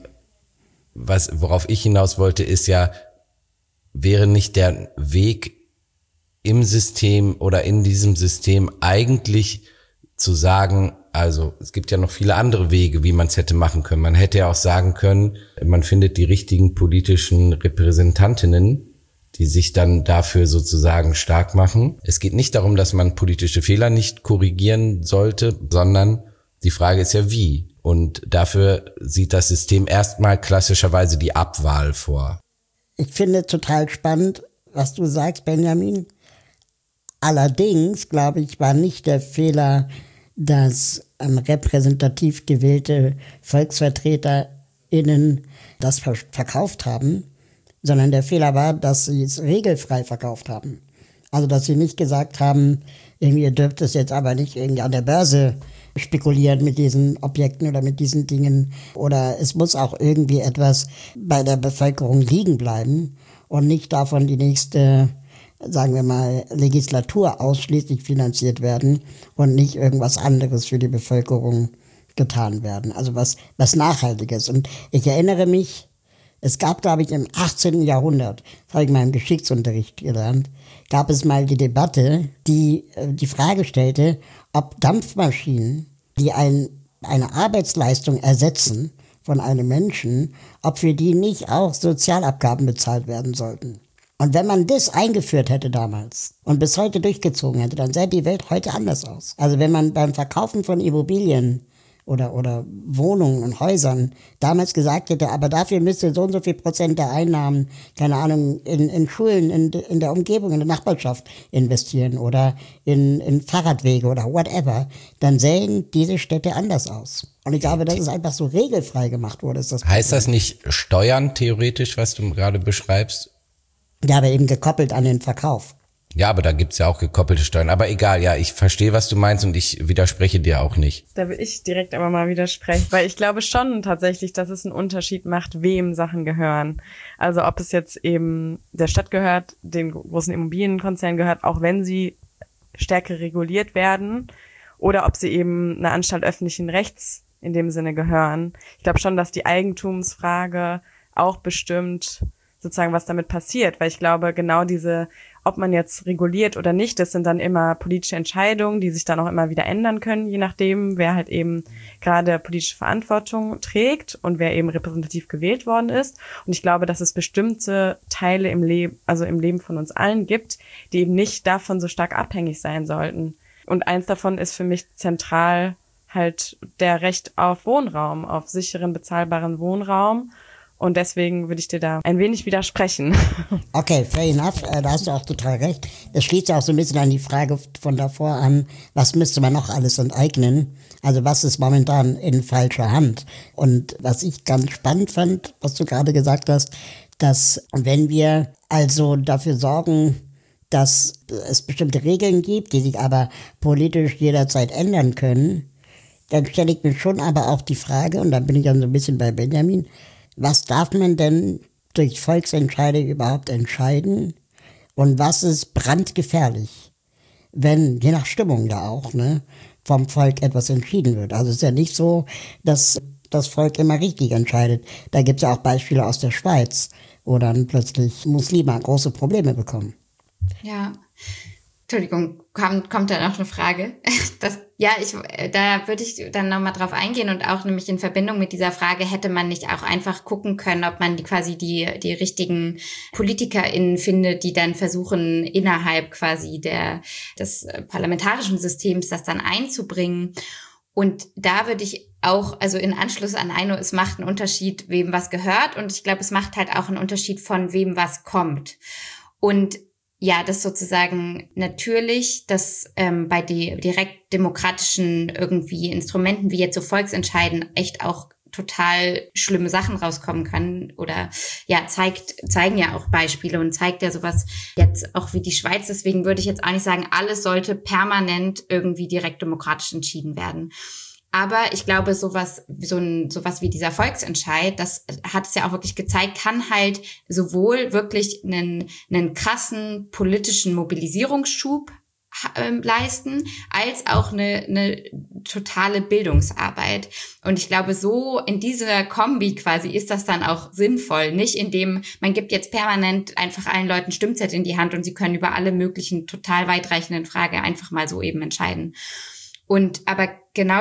Speaker 3: worauf ich hinaus wollte, ist ja, wäre nicht der Weg im System oder in diesem System eigentlich zu sagen, also es gibt ja noch viele andere Wege, wie man es hätte machen können. Man hätte ja auch sagen können, man findet die richtigen politischen Repräsentantinnen, die sich dann dafür sozusagen stark machen. Es geht nicht darum, dass man politische Fehler nicht korrigieren sollte, sondern die Frage ist ja wie. Und dafür sieht das System erstmal klassischerweise die Abwahl vor.
Speaker 2: Ich finde total spannend, was du sagst, Benjamin. Allerdings, glaube ich, war nicht der Fehler, dass repräsentativ gewählte VolksvertreterInnen das verkauft haben, sondern der Fehler war, dass sie es regelfrei verkauft haben. Also, dass sie nicht gesagt haben, irgendwie, ihr dürft es jetzt aber nicht irgendwie an der Börse spekulieren mit diesen Objekten oder mit diesen Dingen. Oder es muss auch irgendwie etwas bei der Bevölkerung liegen bleiben und nicht davon die nächste, sagen wir mal, Legislatur ausschließlich finanziert werden und nicht irgendwas anderes für die Bevölkerung getan werden. Also was Nachhaltiges. Und ich erinnere mich, es gab, glaube ich, im 18. Jahrhundert, das habe ich mal im Geschichtsunterricht gelernt, gab es mal die Debatte, die die Frage stellte, ob Dampfmaschinen, die eine Arbeitsleistung ersetzen von einem Menschen, ob für die nicht auch Sozialabgaben bezahlt werden sollten. Und wenn man das eingeführt hätte damals und bis heute durchgezogen hätte, dann sähe die Welt heute anders aus. Also wenn man beim Verkaufen von Immobilien oder Wohnungen und Häusern damals gesagt hätte, aber dafür müsste so und so viel Prozent der Einnahmen, keine Ahnung, in Schulen, in der Umgebung, in der Nachbarschaft investieren oder in Fahrradwege oder whatever, dann sähen diese Städte anders aus. Und ich glaube, dass es einfach so regelfrei gemacht wurde. Ist das
Speaker 3: heißt das nicht Steuern theoretisch, was du gerade beschreibst?
Speaker 2: Ja, aber eben gekoppelt an den Verkauf.
Speaker 3: Ja, aber da gibt's ja auch gekoppelte Steuern. Aber egal, ja, ich verstehe, was du meinst und ich widerspreche dir auch nicht.
Speaker 4: Da will ich direkt aber mal widersprechen, weil ich glaube schon tatsächlich, dass es einen Unterschied macht, wem Sachen gehören. Also ob es jetzt eben der Stadt gehört, den großen Immobilienkonzernen gehört, auch wenn sie stärker reguliert werden, oder ob sie eben einer Anstalt öffentlichen Rechts in dem Sinne gehören. Ich glaube schon, dass die Eigentumsfrage auch bestimmt sozusagen, was damit passiert, weil ich glaube, genau diese, ob man jetzt reguliert oder nicht, das sind dann immer politische Entscheidungen, die sich dann auch immer wieder ändern können, je nachdem, wer halt eben gerade politische Verantwortung trägt und wer eben repräsentativ gewählt worden ist. Und ich glaube, dass es bestimmte Teile im Leben, also im Leben von uns allen gibt, die eben nicht davon so stark abhängig sein sollten. Und eins davon ist für mich zentral halt der Recht auf Wohnraum, auf sicheren, bezahlbaren Wohnraum. Und deswegen würde ich dir da ein wenig widersprechen.
Speaker 2: Okay, fair enough, da hast du auch total recht. Das schließt ja auch so ein bisschen an die Frage von davor an, was müsste man noch alles enteignen? Also was ist momentan in falscher Hand? Und was ich ganz spannend fand, was du gerade gesagt hast, dass wenn wir also dafür sorgen, dass es bestimmte Regeln gibt, die sich aber politisch jederzeit ändern können, dann stelle ich mir schon aber auch die Frage, und da bin ich dann so ein bisschen bei Benjamin, was darf man denn durch Volksentscheide überhaupt entscheiden und was ist brandgefährlich, wenn, je nach Stimmung da auch, ne, vom Volk etwas entschieden wird. Also es ist ja nicht so, dass das Volk immer richtig entscheidet. Da gibt es ja auch Beispiele aus der Schweiz, wo dann plötzlich Muslime große Probleme bekommen.
Speaker 1: Ja, Entschuldigung, kommt da noch eine Frage? Da würde ich dann nochmal drauf eingehen und auch nämlich in Verbindung mit dieser Frage, hätte man nicht auch einfach gucken können, ob man die richtigen PolitikerInnen findet, die dann versuchen, innerhalb quasi des parlamentarischen Systems das dann einzubringen. Und da würde ich auch, also in Anschluss an Aino, es macht einen Unterschied, wem was gehört. Und ich glaube, es macht halt auch einen Unterschied, von wem was kommt. Und ja, das sozusagen natürlich, dass bei die direkt demokratischen irgendwie Instrumenten wie jetzt so Volksentscheiden echt auch total schlimme Sachen rauskommen können oder ja, zeigen ja auch Beispiele und zeigt ja sowas jetzt auch wie die Schweiz. Deswegen würde ich jetzt auch nicht sagen, alles sollte permanent irgendwie direkt demokratisch entschieden werden. Aber ich glaube, sowas wie dieser Volksentscheid, das hat es ja auch wirklich gezeigt, kann halt sowohl wirklich einen krassen politischen Mobilisierungsschub leisten, als auch eine totale Bildungsarbeit. Und ich glaube, so in dieser Kombi quasi ist das dann auch sinnvoll. Nicht indem man gibt jetzt permanent einfach allen Leuten Stimmzettel in die Hand und sie können über alle möglichen total weitreichenden Fragen einfach mal so eben entscheiden. Und aber genau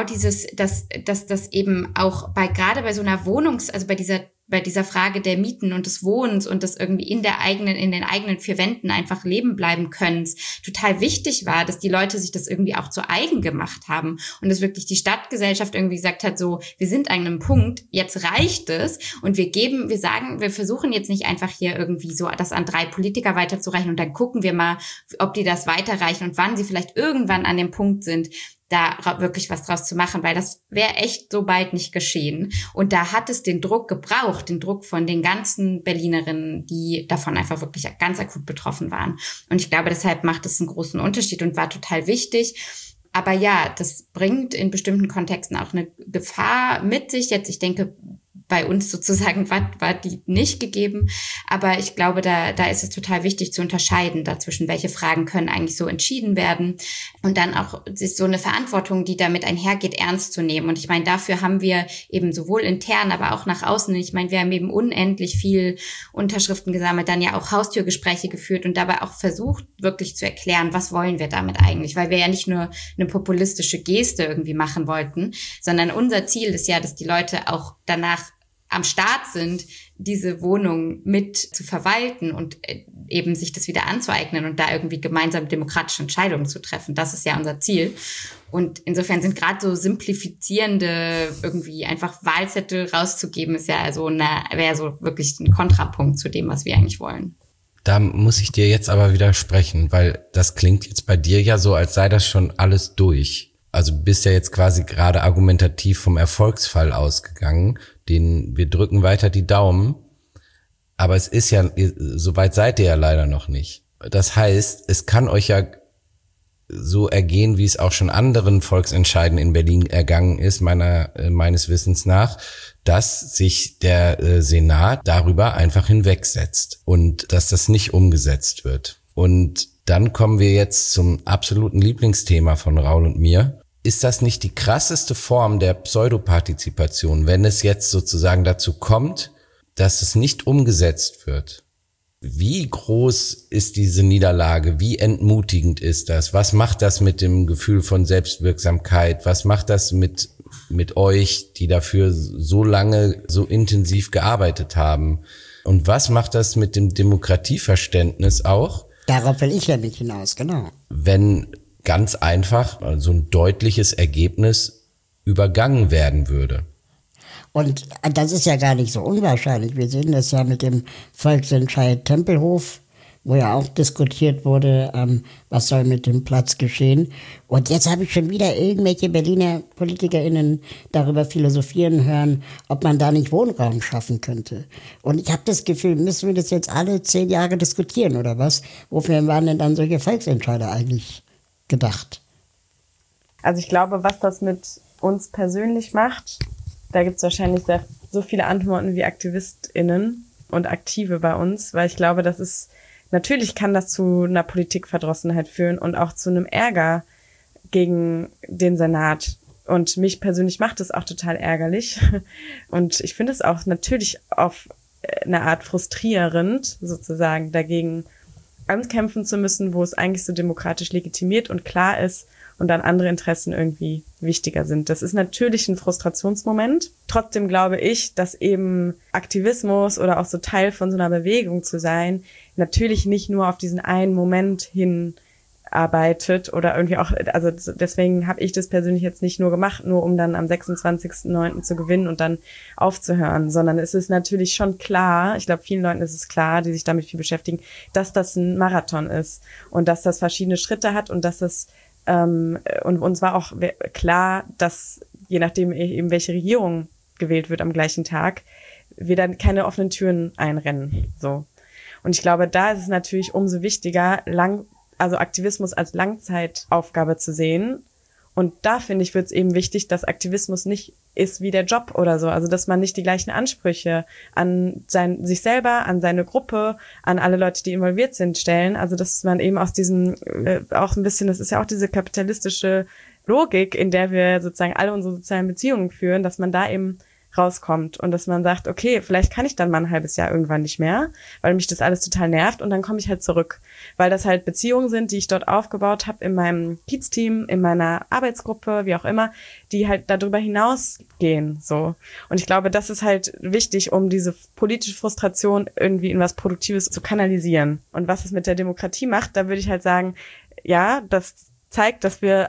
Speaker 1: dass eben auch gerade bei so einer also bei dieser Frage der Mieten und des Wohnens und des irgendwie in den eigenen vier Wänden einfach leben bleiben können, total wichtig war, dass die Leute sich das irgendwie auch zu eigen gemacht haben und dass wirklich die Stadtgesellschaft irgendwie gesagt hat, so, wir sind an einem Punkt, jetzt reicht es und wir versuchen jetzt nicht einfach hier irgendwie so das an 3 Politiker weiterzureichen und dann gucken wir mal, ob die das weiterreichen und wann sie vielleicht irgendwann an dem Punkt sind, da wirklich was draus zu machen, weil das wäre echt so bald nicht geschehen. Und da hat es den Druck gebraucht, den Druck von den ganzen Berlinerinnen, die davon einfach wirklich ganz akut betroffen waren. Und ich glaube, deshalb macht es einen großen Unterschied und war total wichtig. Aber ja, das bringt in bestimmten Kontexten auch eine Gefahr mit sich. Jetzt, ich denke, bei uns sozusagen war die nicht gegeben. Aber ich glaube, da ist es total wichtig zu unterscheiden dazwischen, welche Fragen können eigentlich so entschieden werden und dann auch ist so eine Verantwortung, die damit einhergeht, ernst zu nehmen. Und ich meine, dafür haben wir eben sowohl intern, aber auch nach außen. Ich meine, wir haben eben unendlich viel Unterschriften gesammelt, dann ja auch Haustürgespräche geführt und dabei auch versucht, wirklich zu erklären, was wollen wir damit eigentlich? Weil wir ja nicht nur eine populistische Geste irgendwie machen wollten, sondern unser Ziel ist ja, dass die Leute auch danach am Start sind, diese Wohnung mit zu verwalten und eben sich das wieder anzueignen und da irgendwie gemeinsam demokratische Entscheidungen zu treffen. Das ist ja unser Ziel. Und insofern sind gerade so simplifizierende irgendwie einfach Wahlzettel rauszugeben, ist ja wäre so wirklich ein Kontrapunkt zu dem, was wir eigentlich wollen.
Speaker 3: Da muss ich dir jetzt aber widersprechen, weil das klingt jetzt bei dir ja so, als sei das schon alles durch. Also du bist ja jetzt quasi gerade argumentativ vom Erfolgsfall ausgegangen, wir drücken weiter die Daumen. Aber es ist ja, so weit seid ihr ja leider noch nicht. Das heißt, es kann euch ja so ergehen, wie es auch schon anderen Volksentscheiden in Berlin ergangen ist, meines Wissens nach, dass sich der Senat darüber einfach hinwegsetzt und dass das nicht umgesetzt wird. Und dann kommen wir jetzt zum absoluten Lieblingsthema von Raul und mir. Ist das nicht die krasseste Form der Pseudopartizipation, wenn es jetzt sozusagen dazu kommt, dass es nicht umgesetzt wird? Wie groß ist diese Niederlage? Wie entmutigend ist das? Was macht das mit dem Gefühl von Selbstwirksamkeit? Was macht das mit euch, die dafür so lange, so intensiv gearbeitet haben? Und was macht das mit dem Demokratieverständnis auch?
Speaker 2: Darauf will ich ja nicht hinaus, genau.
Speaker 3: Wenn ganz einfach so ein deutliches Ergebnis übergangen werden würde.
Speaker 2: Und das ist ja gar nicht so unwahrscheinlich. Wir sehen das ja mit dem Volksentscheid Tempelhof, wo ja auch diskutiert wurde, was soll mit dem Platz geschehen. Und jetzt habe ich schon wieder irgendwelche Berliner PolitikerInnen darüber philosophieren hören, ob man da nicht Wohnraum schaffen könnte. Und ich habe das Gefühl, müssen wir das jetzt alle 10 Jahre diskutieren oder was? Wofür waren denn dann solche Volksentscheide eigentlich gedacht?
Speaker 4: Also ich glaube, was das mit uns persönlich macht, da gibt es wahrscheinlich so viele Antworten wie AktivistInnen und Aktive bei uns, weil ich glaube, natürlich kann das zu einer Politikverdrossenheit führen und auch zu einem Ärger gegen den Senat. Und mich persönlich macht es auch total ärgerlich. Und ich finde es auch natürlich auf eine Art frustrierend, sozusagen dagegen ankämpfen zu müssen, wo es eigentlich so demokratisch legitimiert und klar ist und dann andere Interessen irgendwie wichtiger sind. Das ist natürlich ein Frustrationsmoment. Trotzdem glaube ich, dass eben Aktivismus oder auch so Teil von so einer Bewegung zu sein, natürlich nicht nur auf diesen einen Moment hinarbeitet oder irgendwie auch, also deswegen habe ich das persönlich jetzt nicht nur gemacht, nur um dann am 26.09. zu gewinnen und dann aufzuhören, sondern es ist natürlich schon klar, ich glaube vielen Leuten ist es klar, die sich damit viel beschäftigen, dass das ein Marathon ist und dass das verschiedene Schritte hat und dass das und uns war auch klar, dass je nachdem eben welche Regierung gewählt wird am gleichen Tag, wir dann keine offenen Türen einrennen, so. Und ich glaube, da ist es natürlich umso wichtiger, also Aktivismus als Langzeitaufgabe zu sehen. Und da, finde ich, wird es eben wichtig, dass Aktivismus nicht ist wie der Job oder so. Also, dass man nicht die gleichen Ansprüche an sich selber, an seine Gruppe, an alle Leute, die involviert sind, stellen. Also, dass man eben aus diesem, auch ein bisschen, das ist ja auch diese kapitalistische Logik, in der wir sozusagen alle unsere sozialen Beziehungen führen, dass man da eben rauskommt und dass man sagt, okay, vielleicht kann ich dann mal ein halbes Jahr irgendwann nicht mehr, weil mich das alles total nervt und dann komme ich halt zurück, weil das halt Beziehungen sind, die ich dort aufgebaut habe in meinem Kiez-Team, in meiner Arbeitsgruppe, wie auch immer, die halt darüber hinausgehen, so. Und ich glaube, das ist halt wichtig, um diese politische Frustration irgendwie in was Produktives zu kanalisieren. Und was es mit der Demokratie macht, da würde ich halt sagen, ja, das zeigt, dass wir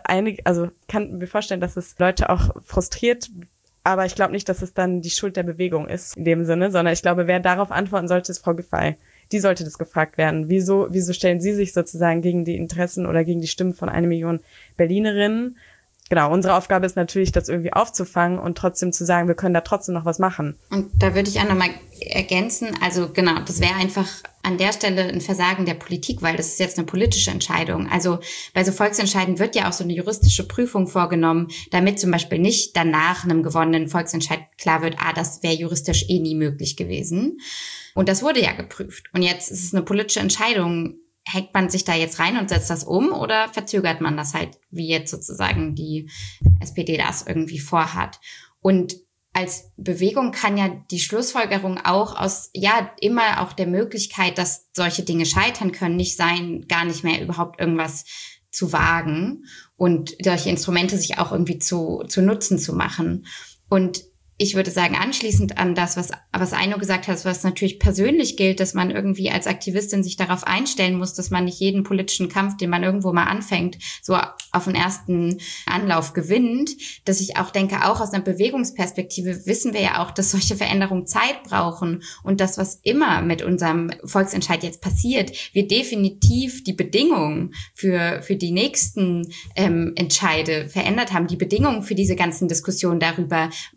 Speaker 4: kann mir vorstellen, dass es Leute auch frustriert. Aber ich glaube nicht, dass es dann die Schuld der Bewegung ist in dem Sinne, sondern ich glaube, wer darauf antworten sollte, ist Frau Giffey. Die sollte das gefragt werden. Wieso stellen Sie sich sozusagen gegen die Interessen oder gegen die Stimmen von 1 Million Berlinerinnen? Genau, unsere Aufgabe ist natürlich, das irgendwie aufzufangen und trotzdem zu sagen, wir können da trotzdem noch was machen.
Speaker 1: Und da würde ich auch nochmal ergänzen, also genau, das wäre einfach an der Stelle ein Versagen der Politik, weil das ist jetzt eine politische Entscheidung. Also bei so Volksentscheiden wird ja auch so eine juristische Prüfung vorgenommen, damit zum Beispiel nicht danach einem gewonnenen Volksentscheid klar wird, das wäre juristisch nie möglich gewesen. Und das wurde ja geprüft. Und jetzt ist es eine politische Entscheidung. Hängt man sich da jetzt rein und setzt das um oder verzögert man das halt, wie jetzt sozusagen die SPD das irgendwie vorhat? Und als Bewegung kann ja die Schlussfolgerung auch aus, immer auch der Möglichkeit, dass solche Dinge scheitern können, nicht sein, gar nicht mehr überhaupt irgendwas zu wagen und solche Instrumente sich auch irgendwie zu Nutzen zu machen. Und ich würde sagen, anschließend an das, was Aino gesagt hat, was natürlich persönlich gilt, dass man irgendwie als Aktivistin sich darauf einstellen muss, dass man nicht jeden politischen Kampf, den man irgendwo mal anfängt, so auf den ersten Anlauf gewinnt. Dass ich auch denke, auch aus einer Bewegungsperspektive wissen wir ja auch, dass solche Veränderungen Zeit brauchen und das, was immer mit unserem Volksentscheid jetzt passiert, wir definitiv die Bedingungen für die nächsten Entscheide verändert haben, die Bedingungen für diese ganzen Diskussionen darüber, was ist eigentlich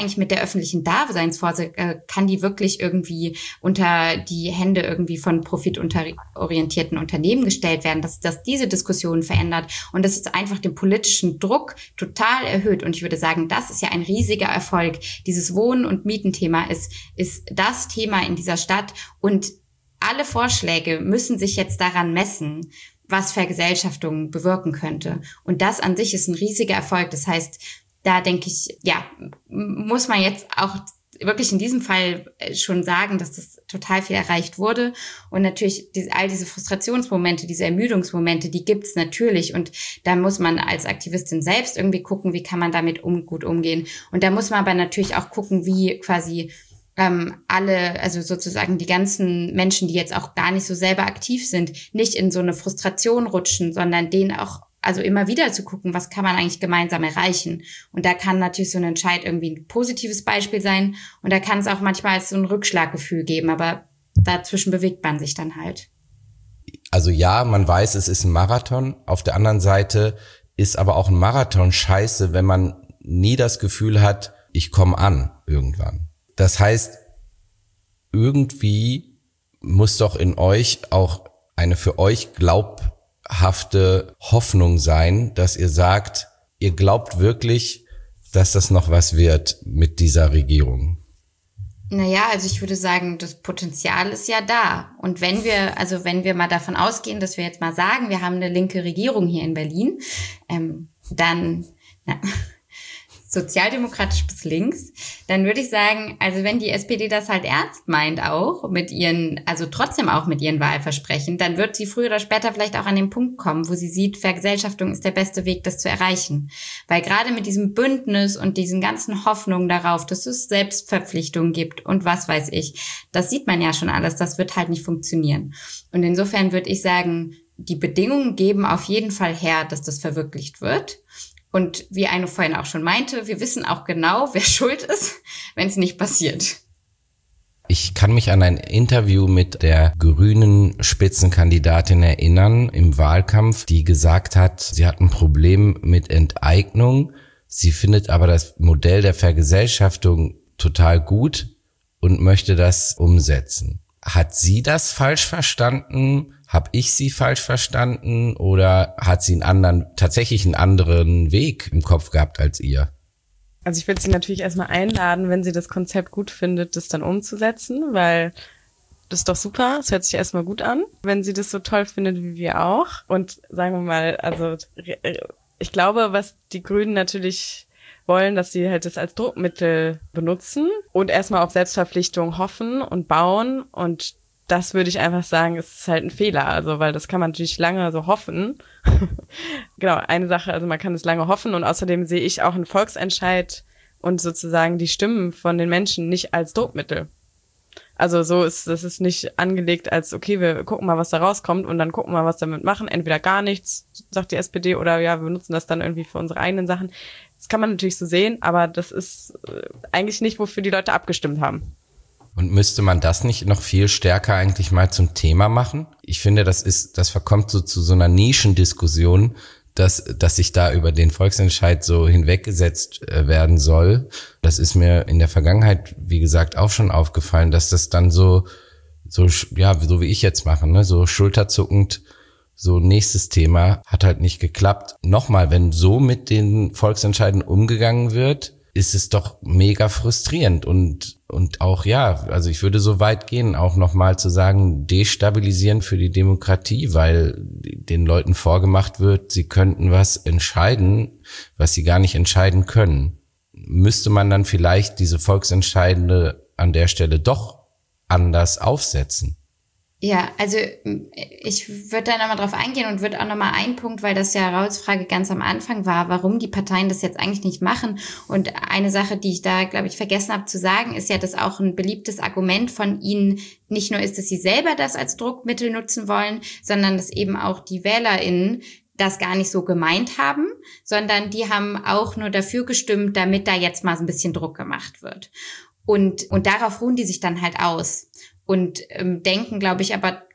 Speaker 1: eigentlich mit der öffentlichen Daseinsvorsorge? Kann die wirklich irgendwie unter die Hände irgendwie von profitorientierten Unternehmen gestellt werden, dass diese Diskussion verändert und das ist einfach den politischen Druck total erhöht. Und ich würde sagen, das ist ja ein riesiger Erfolg. Dieses Wohnen- und Mietenthema ist das Thema in dieser Stadt und alle Vorschläge müssen sich jetzt daran messen, was Vergesellschaftung bewirken könnte. Und das an sich ist ein riesiger Erfolg. Das heißt, da denke ich, ja, muss man jetzt auch wirklich in diesem Fall schon sagen, dass das total viel erreicht wurde. Und natürlich all diese Frustrationsmomente, diese Ermüdungsmomente, die gibt's natürlich. Und da muss man als Aktivistin selbst irgendwie gucken, wie kann man damit gut umgehen. Und da muss man aber natürlich auch gucken, wie quasi alle, also sozusagen die ganzen Menschen, die jetzt auch gar nicht so selber aktiv sind, nicht in so eine Frustration rutschen, sondern denen auch, also immer wieder zu gucken, was kann man eigentlich gemeinsam erreichen. Und da kann natürlich so ein Entscheid irgendwie ein positives Beispiel sein und da kann es auch manchmal so ein Rückschlaggefühl geben, aber dazwischen bewegt man sich dann halt.
Speaker 3: Also ja, man weiß, es ist ein Marathon. Auf der anderen Seite ist aber auch ein Marathon scheiße, wenn man nie das Gefühl hat, ich komme an irgendwann. Das heißt, irgendwie muss doch in euch auch eine für euch glaubhafte Hoffnung sein, dass ihr sagt, ihr glaubt wirklich, dass das noch was wird mit dieser Regierung.
Speaker 1: Naja, also ich würde sagen, das Potenzial ist ja da. Und wenn wir mal davon ausgehen, dass wir jetzt mal sagen, wir haben eine linke Regierung hier in Berlin, dann sozialdemokratisch bis links, dann würde ich sagen, also wenn die SPD das halt ernst meint auch mit ihren, also trotzdem auch mit ihren Wahlversprechen, dann wird sie früher oder später vielleicht auch an den Punkt kommen, wo sie sieht, Vergesellschaftung ist der beste Weg, das zu erreichen. Weil gerade mit diesem Bündnis und diesen ganzen Hoffnungen darauf, dass es Selbstverpflichtungen gibt und was weiß ich, das sieht man ja schon alles, das wird halt nicht funktionieren. Und insofern würde ich sagen, die Bedingungen geben auf jeden Fall her, dass das verwirklicht wird. Und wie Aino vorhin auch schon meinte, wir wissen auch genau, wer schuld ist, wenn es nicht passiert.
Speaker 3: Ich kann mich an ein Interview mit der grünen Spitzenkandidatin erinnern im Wahlkampf, die gesagt hat, sie hat ein Problem mit Enteignung. Sie findet aber das Modell der Vergesellschaftung total gut und möchte das umsetzen. Hat sie das falsch verstanden? Habe ich sie falsch verstanden oder hat sie tatsächlich einen anderen Weg im Kopf gehabt als ihr?
Speaker 4: Also ich würde sie natürlich erstmal einladen, wenn sie das Konzept gut findet, das dann umzusetzen, weil das ist doch super, es hört sich erstmal gut an, wenn sie das so toll findet wie wir auch. Und sagen wir mal, also ich glaube, was die Grünen natürlich wollen, dass sie halt das als Druckmittel benutzen und erstmal auf Selbstverpflichtung hoffen und bauen und das würde ich einfach sagen, ist halt ein Fehler, also weil das kann man natürlich lange so hoffen. Genau, eine Sache, also man kann es lange hoffen und außerdem sehe ich auch einen Volksentscheid und sozusagen die Stimmen von den Menschen nicht als Druckmittel. Also das ist nicht angelegt als, okay, wir gucken mal, was da rauskommt und dann gucken wir, was damit machen. Entweder gar nichts, sagt die SPD, oder ja, wir nutzen das dann irgendwie für unsere eigenen Sachen. Das kann man natürlich so sehen, aber das ist eigentlich nicht, wofür die Leute abgestimmt haben.
Speaker 3: Und müsste man das nicht noch viel stärker eigentlich mal zum Thema machen? Ich finde, das verkommt so zu so einer Nischendiskussion, dass sich da über den Volksentscheid so hinweggesetzt werden soll. Das ist mir in der Vergangenheit, wie gesagt, auch schon aufgefallen, dass das dann so wie ich jetzt mache, ne, so schulterzuckend, so nächstes Thema, hat halt nicht geklappt. Nochmal, wenn so mit den Volksentscheiden umgegangen wird, ist es doch mega frustrierend und auch, ja, also ich würde so weit gehen, auch nochmal zu sagen, destabilisierend für die Demokratie, weil den Leuten vorgemacht wird, sie könnten was entscheiden, was sie gar nicht entscheiden können. Müsste man dann vielleicht diese Volksentscheide an der Stelle doch anders aufsetzen?
Speaker 1: Ja, also ich würde da nochmal drauf eingehen und würde auch nochmal einen Punkt, weil das ja Rauls Frage ganz am Anfang war, warum die Parteien das jetzt eigentlich nicht machen. Und eine Sache, die ich da, glaube ich, vergessen habe zu sagen, ist ja, dass auch ein beliebtes Argument von ihnen nicht nur ist, dass sie selber das als Druckmittel nutzen wollen, sondern dass eben auch die WählerInnen das gar nicht so gemeint haben, sondern die haben auch nur dafür gestimmt, damit da jetzt mal so ein bisschen Druck gemacht wird. Und darauf ruhen die sich dann halt aus. Und denken, glaube ich, aber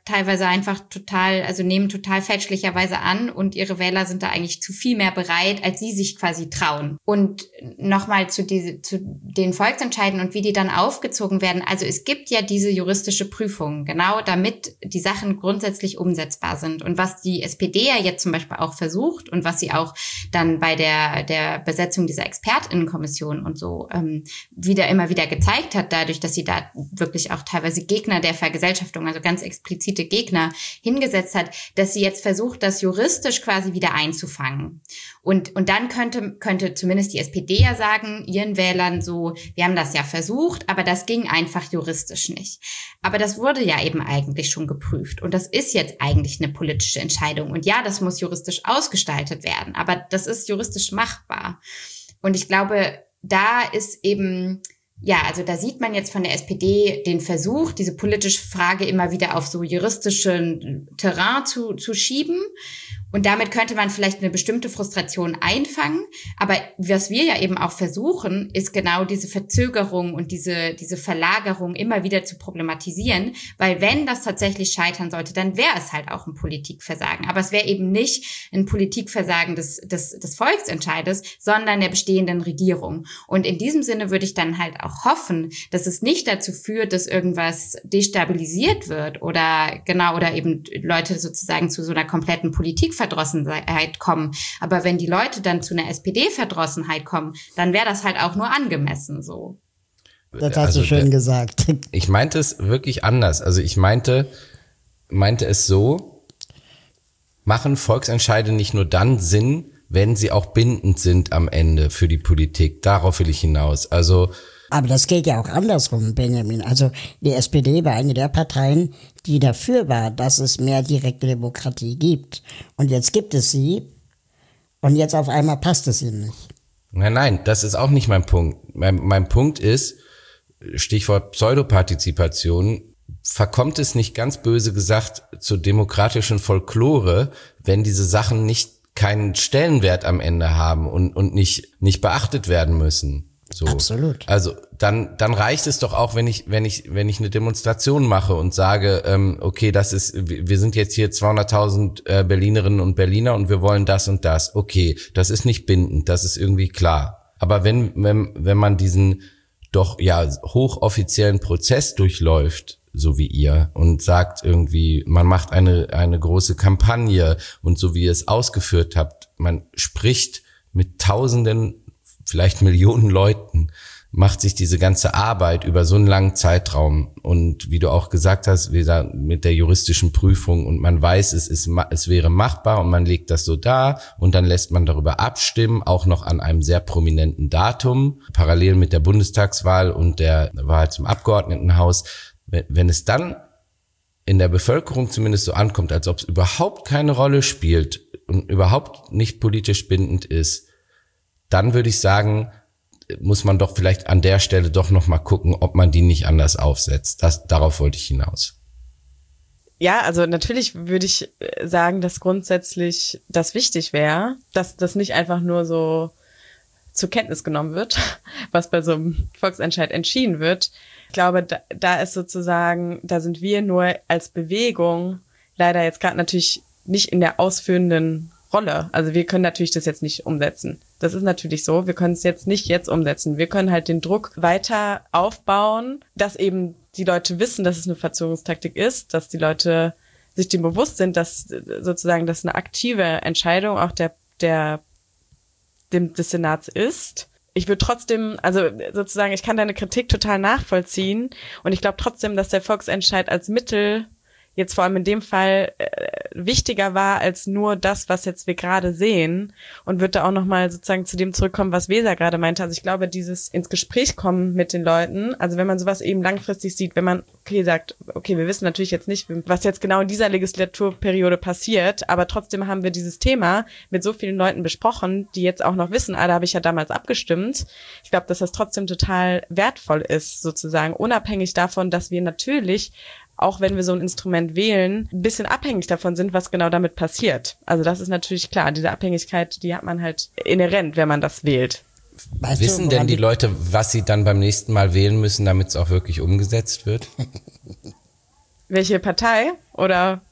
Speaker 1: teilweise einfach nehmen total fälschlicherweise an und ihre Wähler sind da eigentlich zu viel mehr bereit, als sie sich quasi trauen. Und nochmal zu den Volksentscheiden und wie die dann aufgezogen werden. Also es gibt ja diese juristische Prüfung, genau damit die Sachen grundsätzlich umsetzbar sind. Und was die SPD ja jetzt zum Beispiel auch versucht und was sie auch dann bei der Besetzung dieser ExpertInnenkommission und so immer wieder gezeigt hat, dadurch, dass sie da wirklich auch teilweise Gegner der Vergesellschaftung, also ganz explizite Gegner hingesetzt hat, dass sie jetzt versucht, das juristisch quasi wieder einzufangen. Und dann könnte zumindest die SPD ja sagen, ihren Wählern so, wir haben das ja versucht, aber das ging einfach juristisch nicht. Aber das wurde ja eben eigentlich schon geprüft und das ist jetzt eigentlich eine politische Entscheidung. Und ja, das muss juristisch ausgestaltet werden, aber das ist juristisch machbar. Und ich glaube, da ist eben, ja, also da sieht man jetzt von der SPD den Versuch, diese politische Frage immer wieder auf so juristischen Terrain zu schieben. Und damit könnte man vielleicht eine bestimmte Frustration einfangen. Aber was wir ja eben auch versuchen, ist genau diese Verzögerung und diese Verlagerung immer wieder zu problematisieren. Weil wenn das tatsächlich scheitern sollte, dann wäre es halt auch ein Politikversagen. Aber es wäre eben nicht ein Politikversagen des Volksentscheides, sondern der bestehenden Regierung. Und in diesem Sinne würde ich dann halt auch hoffen, dass es nicht dazu führt, dass irgendwas destabilisiert wird oder eben Leute sozusagen zu so einer kompletten Politikverdrossenheit kommen. Aber wenn die Leute dann zu einer SPD-Verdrossenheit kommen, dann wäre das halt auch nur angemessen so.
Speaker 2: Das hast du schön gesagt.
Speaker 3: Ich meinte es wirklich anders. Also ich meinte es so, machen Volksentscheide nicht nur dann Sinn, wenn sie auch bindend sind am Ende für die Politik. Darauf will ich hinaus. Also
Speaker 2: aber das gilt ja auch andersrum, Benjamin. Also die SPD war eine der Parteien, die dafür war, dass es mehr direkte Demokratie gibt. Und jetzt gibt es sie und jetzt auf einmal passt es ihnen nicht.
Speaker 3: Nein, das ist auch nicht mein Punkt. Mein Punkt ist, Stichwort Pseudopartizipation, verkommt es nicht ganz böse gesagt zur demokratischen Folklore, wenn diese Sachen keinen Stellenwert am Ende haben und nicht beachtet werden müssen. So.
Speaker 2: Absolut.
Speaker 3: Also dann reicht es doch auch, wenn ich eine Demonstration mache und sage, okay, wir sind jetzt hier 200.000 Berlinerinnen und Berliner und wir wollen das und das. Okay, das ist nicht bindend, das ist irgendwie klar. Aber wenn man diesen doch ja hochoffiziellen Prozess durchläuft, so wie ihr, und sagt irgendwie, man macht eine große Kampagne und so wie ihr es ausgeführt habt, man spricht mit Tausenden, vielleicht Millionen Leuten, macht sich diese ganze Arbeit über so einen langen Zeitraum und wie du auch gesagt hast, mit der juristischen Prüfung und man weiß, es wäre machbar und man legt das so dar und dann lässt man darüber abstimmen, auch noch an einem sehr prominenten Datum, parallel mit der Bundestagswahl und der Wahl zum Abgeordnetenhaus. Wenn es dann in der Bevölkerung zumindest so ankommt, als ob es überhaupt keine Rolle spielt und überhaupt nicht politisch bindend ist, dann würde ich sagen, muss man doch vielleicht an der Stelle doch noch mal gucken, ob man die nicht anders aufsetzt. Darauf wollte ich hinaus.
Speaker 4: Ja, also natürlich würde ich sagen, dass grundsätzlich das wichtig wäre, dass das nicht einfach nur so zur Kenntnis genommen wird, was bei so einem Volksentscheid entschieden wird. Ich glaube, da ist sozusagen, da sind wir nur als Bewegung leider jetzt gerade natürlich nicht in der ausführenden Rolle. Also wir können natürlich das jetzt nicht umsetzen. Das ist natürlich so. Wir können es jetzt nicht umsetzen. Wir können halt den Druck weiter aufbauen, dass eben die Leute wissen, dass es eine Verzögerungstaktik ist, dass die Leute sich dem bewusst sind, dass sozusagen das eine aktive Entscheidung auch des Senats ist. Ich würde trotzdem, also sozusagen, ich kann deine Kritik total nachvollziehen und ich glaube trotzdem, dass der Volksentscheid als Mittel jetzt vor allem in dem Fall wichtiger war als nur das, was jetzt wir gerade sehen und wird da auch nochmal sozusagen zu dem zurückkommen, was Weser gerade meinte. Also ich glaube, dieses ins Gespräch kommen mit den Leuten, also wenn man sowas eben langfristig sieht, wenn man sagt, okay, wir wissen natürlich jetzt nicht, was jetzt genau in dieser Legislaturperiode passiert, aber trotzdem haben wir dieses Thema mit so vielen Leuten besprochen, die jetzt auch noch wissen, da habe ich ja damals abgestimmt. Ich glaube, dass das trotzdem total wertvoll ist, sozusagen, unabhängig davon, dass wir natürlich auch wenn wir so ein Instrument wählen, ein bisschen abhängig davon sind, was genau damit passiert. Also das ist natürlich klar, diese Abhängigkeit, die hat man halt inhärent, wenn man das wählt.
Speaker 3: Wissen denn die Leute, was sie dann beim nächsten Mal wählen müssen, damit es auch wirklich umgesetzt wird?
Speaker 4: Welche Partei? Oder?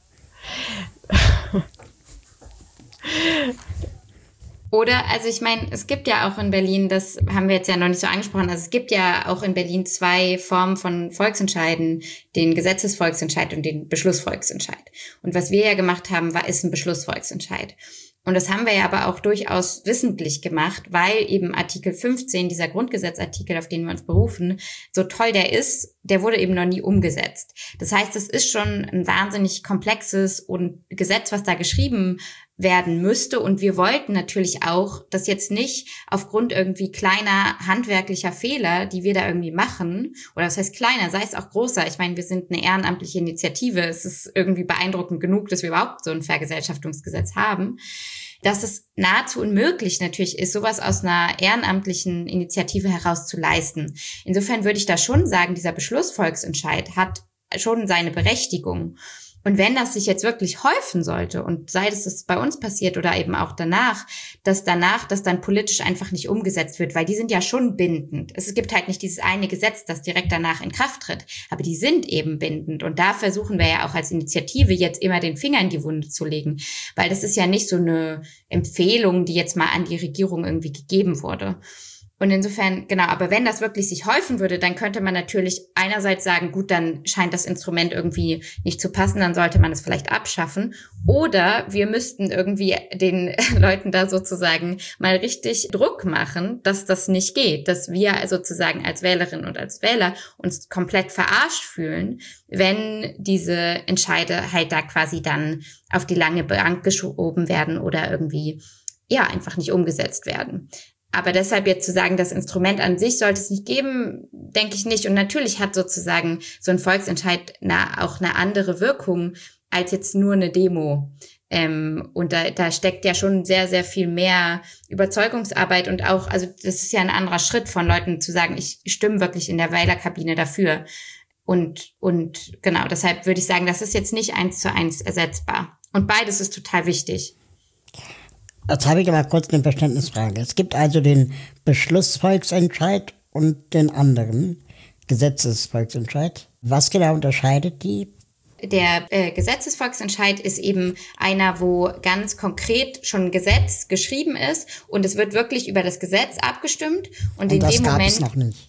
Speaker 1: Oder, also ich meine, es gibt ja auch in Berlin, das haben wir jetzt ja noch nicht so angesprochen, also es gibt ja auch in Berlin 2 Formen von Volksentscheiden, den Gesetzesvolksentscheid und den Beschlussvolksentscheid. Und was wir ja gemacht haben, ist ein Beschlussvolksentscheid. Und das haben wir ja aber auch durchaus wissentlich gemacht, weil eben Artikel 15, dieser Grundgesetzartikel, auf den wir uns berufen, so toll der ist, der wurde eben noch nie umgesetzt. Das heißt, es ist schon ein wahnsinnig komplexes und Gesetz, was da geschrieben werden müsste. Und wir wollten natürlich auch, dass jetzt nicht aufgrund irgendwie kleiner handwerklicher Fehler, die wir da irgendwie machen, oder das heißt kleiner, sei es auch großer. Ich meine, wir sind eine ehrenamtliche Initiative. Es ist irgendwie beeindruckend genug, dass wir überhaupt so ein Vergesellschaftungsgesetz haben, dass es nahezu unmöglich natürlich ist, sowas aus einer ehrenamtlichen Initiative heraus zu leisten. Insofern würde ich da schon sagen, dieser Beschlussvolksentscheid hat schon seine Berechtigung. Und wenn das sich jetzt wirklich häufen sollte, und sei es bei uns passiert oder eben auch danach, dass das dann politisch einfach nicht umgesetzt wird, weil die sind ja schon bindend. Es gibt halt nicht dieses eine Gesetz, das direkt danach in Kraft tritt, aber die sind eben bindend. Und da versuchen wir ja auch als Initiative jetzt immer den Finger in die Wunde zu legen, weil das ist ja nicht so eine Empfehlung, die jetzt mal an die Regierung irgendwie gegeben wurde. Und insofern, genau, aber wenn das wirklich sich häufen würde, dann könnte man natürlich einerseits sagen, gut, dann scheint das Instrument irgendwie nicht zu passen, dann sollte man es vielleicht abschaffen. Oder wir müssten irgendwie den Leuten da sozusagen mal richtig Druck machen, dass das nicht geht, dass wir sozusagen als Wählerinnen und als Wähler uns komplett verarscht fühlen, wenn diese Entscheide halt da quasi dann auf die lange Bank geschoben werden oder irgendwie, ja, einfach nicht umgesetzt werden. Aber deshalb jetzt zu sagen, das Instrument an sich sollte es nicht geben, denke ich nicht. Und natürlich hat sozusagen so ein Volksentscheid auch eine andere Wirkung als jetzt nur eine Demo. Und da steckt ja schon sehr, sehr viel mehr Überzeugungsarbeit und auch, also das ist ja ein anderer Schritt von Leuten zu sagen, ich stimme wirklich in der Wählerkabine dafür. Und genau, deshalb würde ich sagen, das ist jetzt nicht 1:1 ersetzbar. Und beides ist total wichtig.
Speaker 2: Jetzt habe ich aber kurz eine Verständnisfrage. Es gibt also den Beschlussvolksentscheid und den anderen Gesetzesvolksentscheid. Was genau unterscheidet die?
Speaker 1: Der Gesetzesvolksentscheid ist eben einer, wo ganz konkret schon ein Gesetz geschrieben ist und es wird wirklich über das Gesetz abgestimmt. Und in
Speaker 2: das
Speaker 1: dem
Speaker 2: gab
Speaker 1: Moment
Speaker 2: es noch nicht.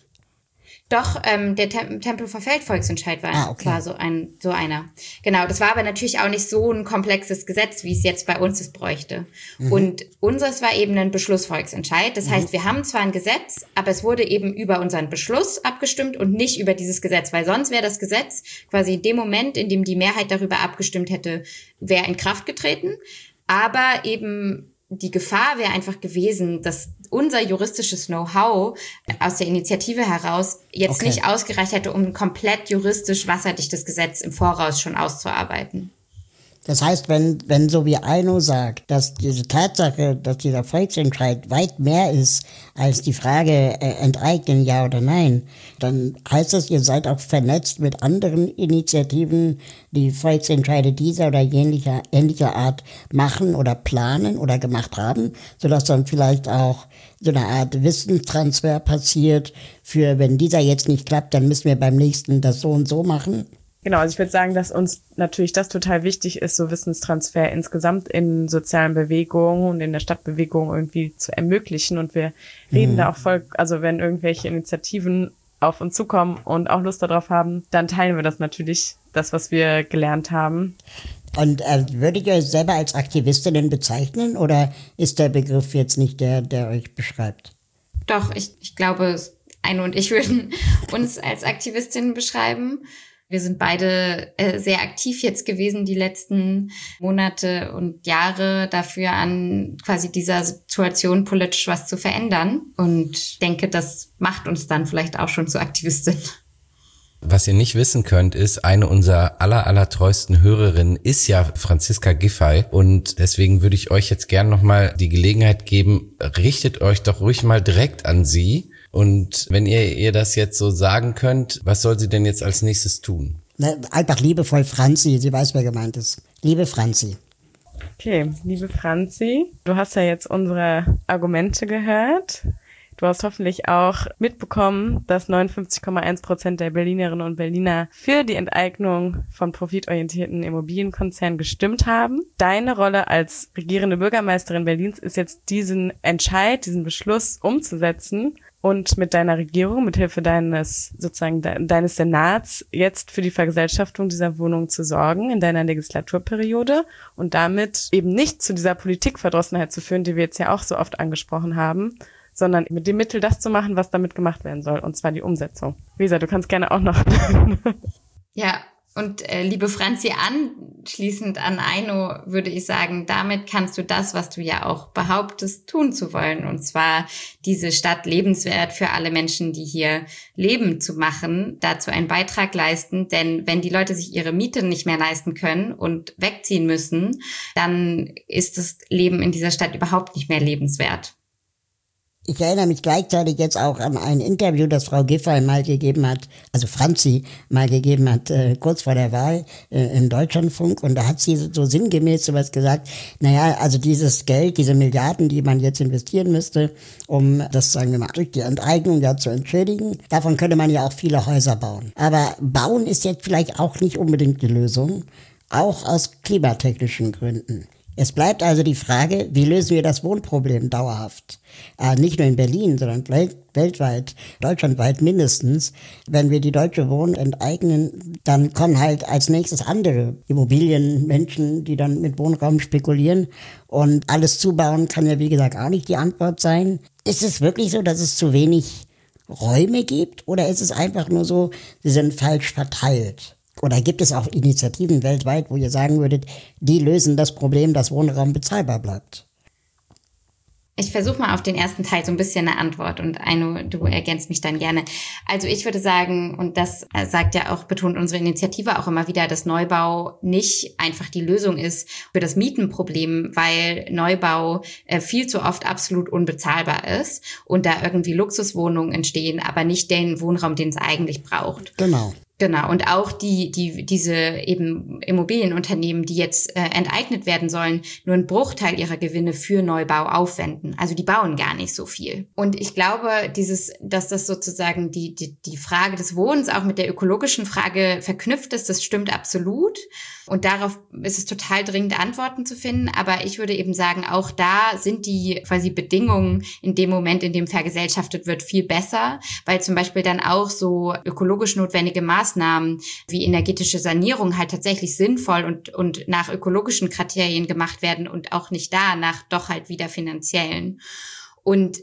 Speaker 1: Doch, der Tempelhofer Feldvolksentscheid war so einer. Genau, das war aber natürlich auch nicht so ein komplexes Gesetz, wie es jetzt bei uns es bräuchte. Und unseres war eben ein Beschlussvolksentscheid. Das heißt, wir haben zwar ein Gesetz, aber es wurde eben über unseren Beschluss abgestimmt und nicht über dieses Gesetz, weil sonst wäre das Gesetz quasi in dem Moment, in dem die Mehrheit darüber abgestimmt hätte, wäre in Kraft getreten. Aber eben die Gefahr wäre einfach gewesen, dass unser juristisches Know-how aus der Initiative heraus jetzt nicht ausgereicht hätte, um ein komplett juristisch wasserdichtes Gesetz im Voraus schon auszuarbeiten.
Speaker 2: Das heißt, wenn so wie Aino sagt, dass diese Tatsache, dass dieser Volksentscheid weit mehr ist als die Frage enteignen, ja oder nein, dann heißt das, ihr seid auch vernetzt mit anderen Initiativen, die Volksentscheide dieser oder ähnlicher Art machen oder planen oder gemacht haben, sodass dann vielleicht auch so eine Art Wissenstransfer passiert für, wenn dieser jetzt nicht klappt, dann müssen wir beim nächsten das so und so machen.
Speaker 4: Genau, also ich würde sagen, dass uns natürlich das total wichtig ist, so Wissenstransfer insgesamt in sozialen Bewegungen und in der Stadtbewegung irgendwie zu ermöglichen. Und wir reden da auch voll, also wenn irgendwelche Initiativen auf uns zukommen und auch Lust darauf haben, dann teilen wir das natürlich, das, was wir gelernt haben.
Speaker 2: Und würdet ihr euch selber als Aktivistinnen bezeichnen oder ist der Begriff jetzt nicht der euch beschreibt?
Speaker 1: Doch, ich glaube, Aino und ich würden uns als Aktivistinnen beschreiben. Wir sind beide sehr aktiv jetzt gewesen die letzten Monate und Jahre dafür, an quasi dieser Situation politisch was zu verändern. Und denke, das macht uns dann vielleicht auch schon zu Aktivistinnen.
Speaker 3: Was ihr nicht wissen könnt, ist, eine unserer allertreuesten Hörerinnen ist ja Franziska Giffey. Und deswegen würde ich euch jetzt gern nochmal die Gelegenheit geben, richtet euch doch ruhig mal direkt an sie. Und wenn ihr das jetzt so sagen könnt, was soll sie denn jetzt als nächstes tun?
Speaker 2: Einfach liebevoll Franzi, sie weiß, wer gemeint ist. Liebe Franzi.
Speaker 4: Okay, liebe Franzi, du hast ja jetzt unsere Argumente gehört. Du hast hoffentlich auch mitbekommen, dass 59,1% der Berlinerinnen und Berliner für die Enteignung von profitorientierten Immobilienkonzernen gestimmt haben. Deine Rolle als regierende Bürgermeisterin Berlins ist jetzt diesen Entscheid, diesen Beschluss umzusetzen und mit deiner Regierung, mithilfe deines Senats, jetzt für die Vergesellschaftung dieser Wohnung zu sorgen in deiner Legislaturperiode und damit eben nicht zu dieser Politikverdrossenheit zu führen, die wir jetzt ja auch so oft angesprochen haben, sondern mit dem Mittel das zu machen, was damit gemacht werden soll, und zwar die Umsetzung. Lisa, du kannst gerne auch noch.
Speaker 1: Ja, und liebe Franzi, anschließend an Aino würde ich sagen, damit kannst du das, was du ja auch behauptest, tun zu wollen. Und zwar diese Stadt lebenswert für alle Menschen, die hier leben, zu machen, dazu einen Beitrag leisten. Denn wenn die Leute sich ihre Miete nicht mehr leisten können und wegziehen müssen, dann ist das Leben in dieser Stadt überhaupt nicht mehr lebenswert.
Speaker 2: Ich erinnere mich gleichzeitig jetzt auch an ein Interview, das Frau Giffey mal gegeben hat, also Franzi mal gegeben hat, kurz vor der Wahl im Deutschlandfunk. Und da hat sie so sinngemäß sowas gesagt, naja, also dieses Geld, diese Milliarden, die man jetzt investieren müsste, um das, sagen wir mal, durch die Enteignung ja zu entschädigen, davon könnte man ja auch viele Häuser bauen. Aber bauen ist jetzt vielleicht auch nicht unbedingt die Lösung, auch aus klimatechnischen Gründen. Es bleibt also die Frage, wie lösen wir das Wohnproblem dauerhaft? Nicht nur in Berlin, sondern weltweit, deutschlandweit mindestens. Wenn wir die Deutsche Wohnen enteignen, dann kommen halt als nächstes andere Immobilienmenschen, die dann mit Wohnraum spekulieren. Und alles zubauen kann ja, wie gesagt, auch nicht die Antwort sein. Ist es wirklich so, dass es zu wenig Räume gibt? Oder ist es einfach nur so, sie sind falsch verteilt? Oder gibt es auch Initiativen weltweit, wo ihr sagen würdet, die lösen das Problem, dass Wohnraum bezahlbar bleibt?
Speaker 1: Ich versuche mal auf den ersten Teil so ein bisschen eine Antwort und Aino, du ergänzt mich dann gerne. Also ich würde sagen, und das sagt ja auch, betont unsere Initiative auch immer wieder, dass Neubau nicht einfach die Lösung ist für das Mietenproblem, weil Neubau viel zu oft absolut unbezahlbar ist und da irgendwie Luxuswohnungen entstehen, aber nicht den Wohnraum, den es eigentlich braucht. Genau, und auch diese eben Immobilienunternehmen, die jetzt enteignet werden sollen, nur einen Bruchteil ihrer Gewinne für Neubau aufwenden. Also die bauen gar nicht so viel. Und ich glaube, dass das sozusagen die Frage des Wohnens auch mit der ökologischen Frage verknüpft ist, das stimmt absolut. Und darauf ist es total dringend, Antworten zu finden. Aber ich würde eben sagen, auch da sind die quasi Bedingungen in dem Moment, in dem vergesellschaftet wird, viel besser, weil zum Beispiel dann auch so ökologisch notwendige Maßnahmen wie energetische Sanierung halt tatsächlich sinnvoll und nach ökologischen Kriterien gemacht werden und auch nicht nach doch halt wieder finanziellen. Und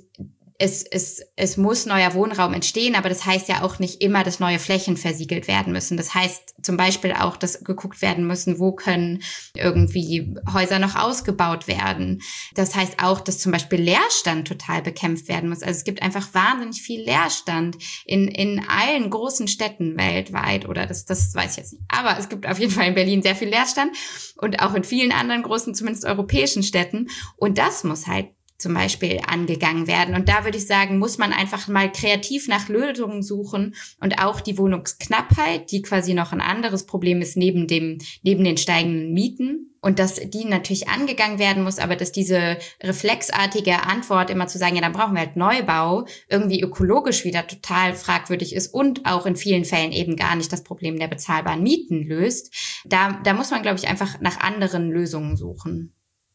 Speaker 1: es muss neuer Wohnraum entstehen, aber das heißt ja auch nicht immer, dass neue Flächen versiegelt werden müssen. Das heißt zum Beispiel auch, dass geguckt werden müssen, wo können irgendwie Häuser noch ausgebaut werden. Das heißt auch, dass zum Beispiel Leerstand total bekämpft werden muss. Also es gibt einfach wahnsinnig viel Leerstand in allen großen Städten weltweit, oder das weiß ich jetzt nicht. Aber es gibt auf jeden Fall in Berlin sehr viel Leerstand und auch in vielen anderen großen, zumindest europäischen Städten. Und das muss halt zum Beispiel angegangen werden. Und da würde ich sagen, muss man einfach mal kreativ nach Lösungen suchen und auch die Wohnungsknappheit, die quasi noch ein anderes Problem ist neben den steigenden Mieten. Und dass die natürlich angegangen werden muss, aber dass diese reflexartige Antwort immer zu sagen, ja, dann brauchen wir halt Neubau, irgendwie ökologisch wieder total fragwürdig ist und auch in vielen Fällen eben gar nicht das Problem der bezahlbaren Mieten löst. Da muss man, glaube ich, einfach nach anderen Lösungen suchen.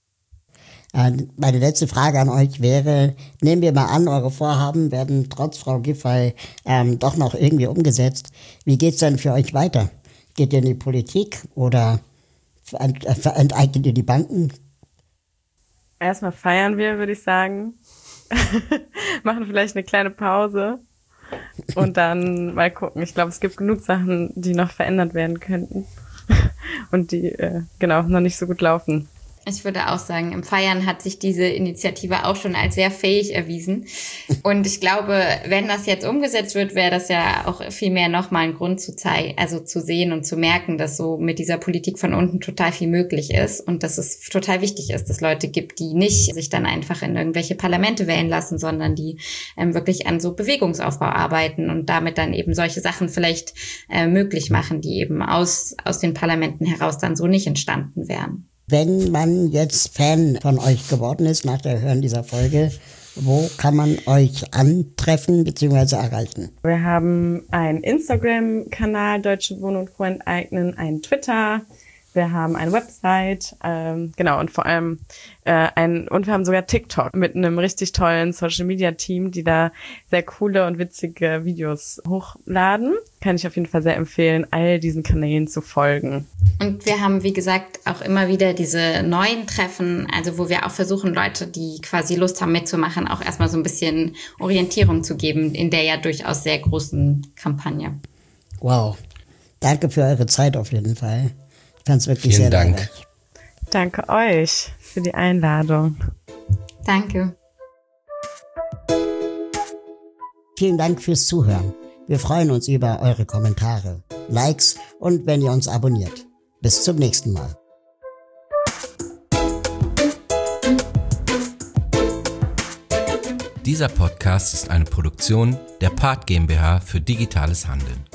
Speaker 2: Meine letzte Frage an euch wäre, nehmen wir mal an, eure Vorhaben werden trotz Frau Giffey doch noch irgendwie umgesetzt. Wie geht's denn für euch weiter? Geht ihr in die Politik oder enteignet ihr die Banken?
Speaker 4: Erstmal feiern wir, würde ich sagen. Machen vielleicht eine kleine Pause und dann mal gucken. Ich glaube, es gibt genug Sachen, die noch verändert werden könnten und die noch nicht so gut laufen.
Speaker 1: Ich würde auch sagen, im Feiern hat sich diese Initiative auch schon als sehr fähig erwiesen. Und ich glaube, wenn das jetzt umgesetzt wird, wäre das ja auch viel mehr nochmal ein Grund zu zeigen, also zu sehen und zu merken, dass so mit dieser Politik von unten total viel möglich ist und dass es total wichtig ist, dass es Leute gibt, die nicht sich dann einfach in irgendwelche Parlamente wählen lassen, sondern die wirklich an so Bewegungsaufbau arbeiten und damit dann eben solche Sachen vielleicht möglich machen, die eben aus den Parlamenten heraus dann so nicht entstanden wären.
Speaker 2: Wenn man jetzt Fan von euch geworden ist nach der Hören dieser Folge Wo kann man euch antreffen bzw. erreichen?
Speaker 4: Wir haben einen Instagram-Kanal Deutsche Wohnen und Co. enteignen, einen Twitter. Wir haben eine Website, genau, und vor allem und wir haben sogar TikTok mit einem richtig tollen Social-Media-Team, die da sehr coole und witzige Videos hochladen. Kann ich auf jeden Fall sehr empfehlen, all diesen Kanälen zu folgen.
Speaker 1: Und wir haben, wie gesagt, auch immer wieder diese neuen Treffen, also wo wir auch versuchen, Leute, die quasi Lust haben mitzumachen, auch erstmal so ein bisschen Orientierung zu geben in der ja durchaus sehr großen Kampagne.
Speaker 2: Wow, danke für eure Zeit auf jeden Fall. Ich fand es wirklich
Speaker 3: Vielen
Speaker 2: sehr
Speaker 3: Dank.
Speaker 2: lehrreich.
Speaker 4: Danke euch für die Einladung.
Speaker 1: Danke.
Speaker 2: Vielen Dank fürs Zuhören. Wir freuen uns über eure Kommentare, Likes und wenn ihr uns abonniert. Bis zum nächsten Mal.
Speaker 3: Dieser Podcast ist eine Produktion der Part GmbH für digitales Handeln.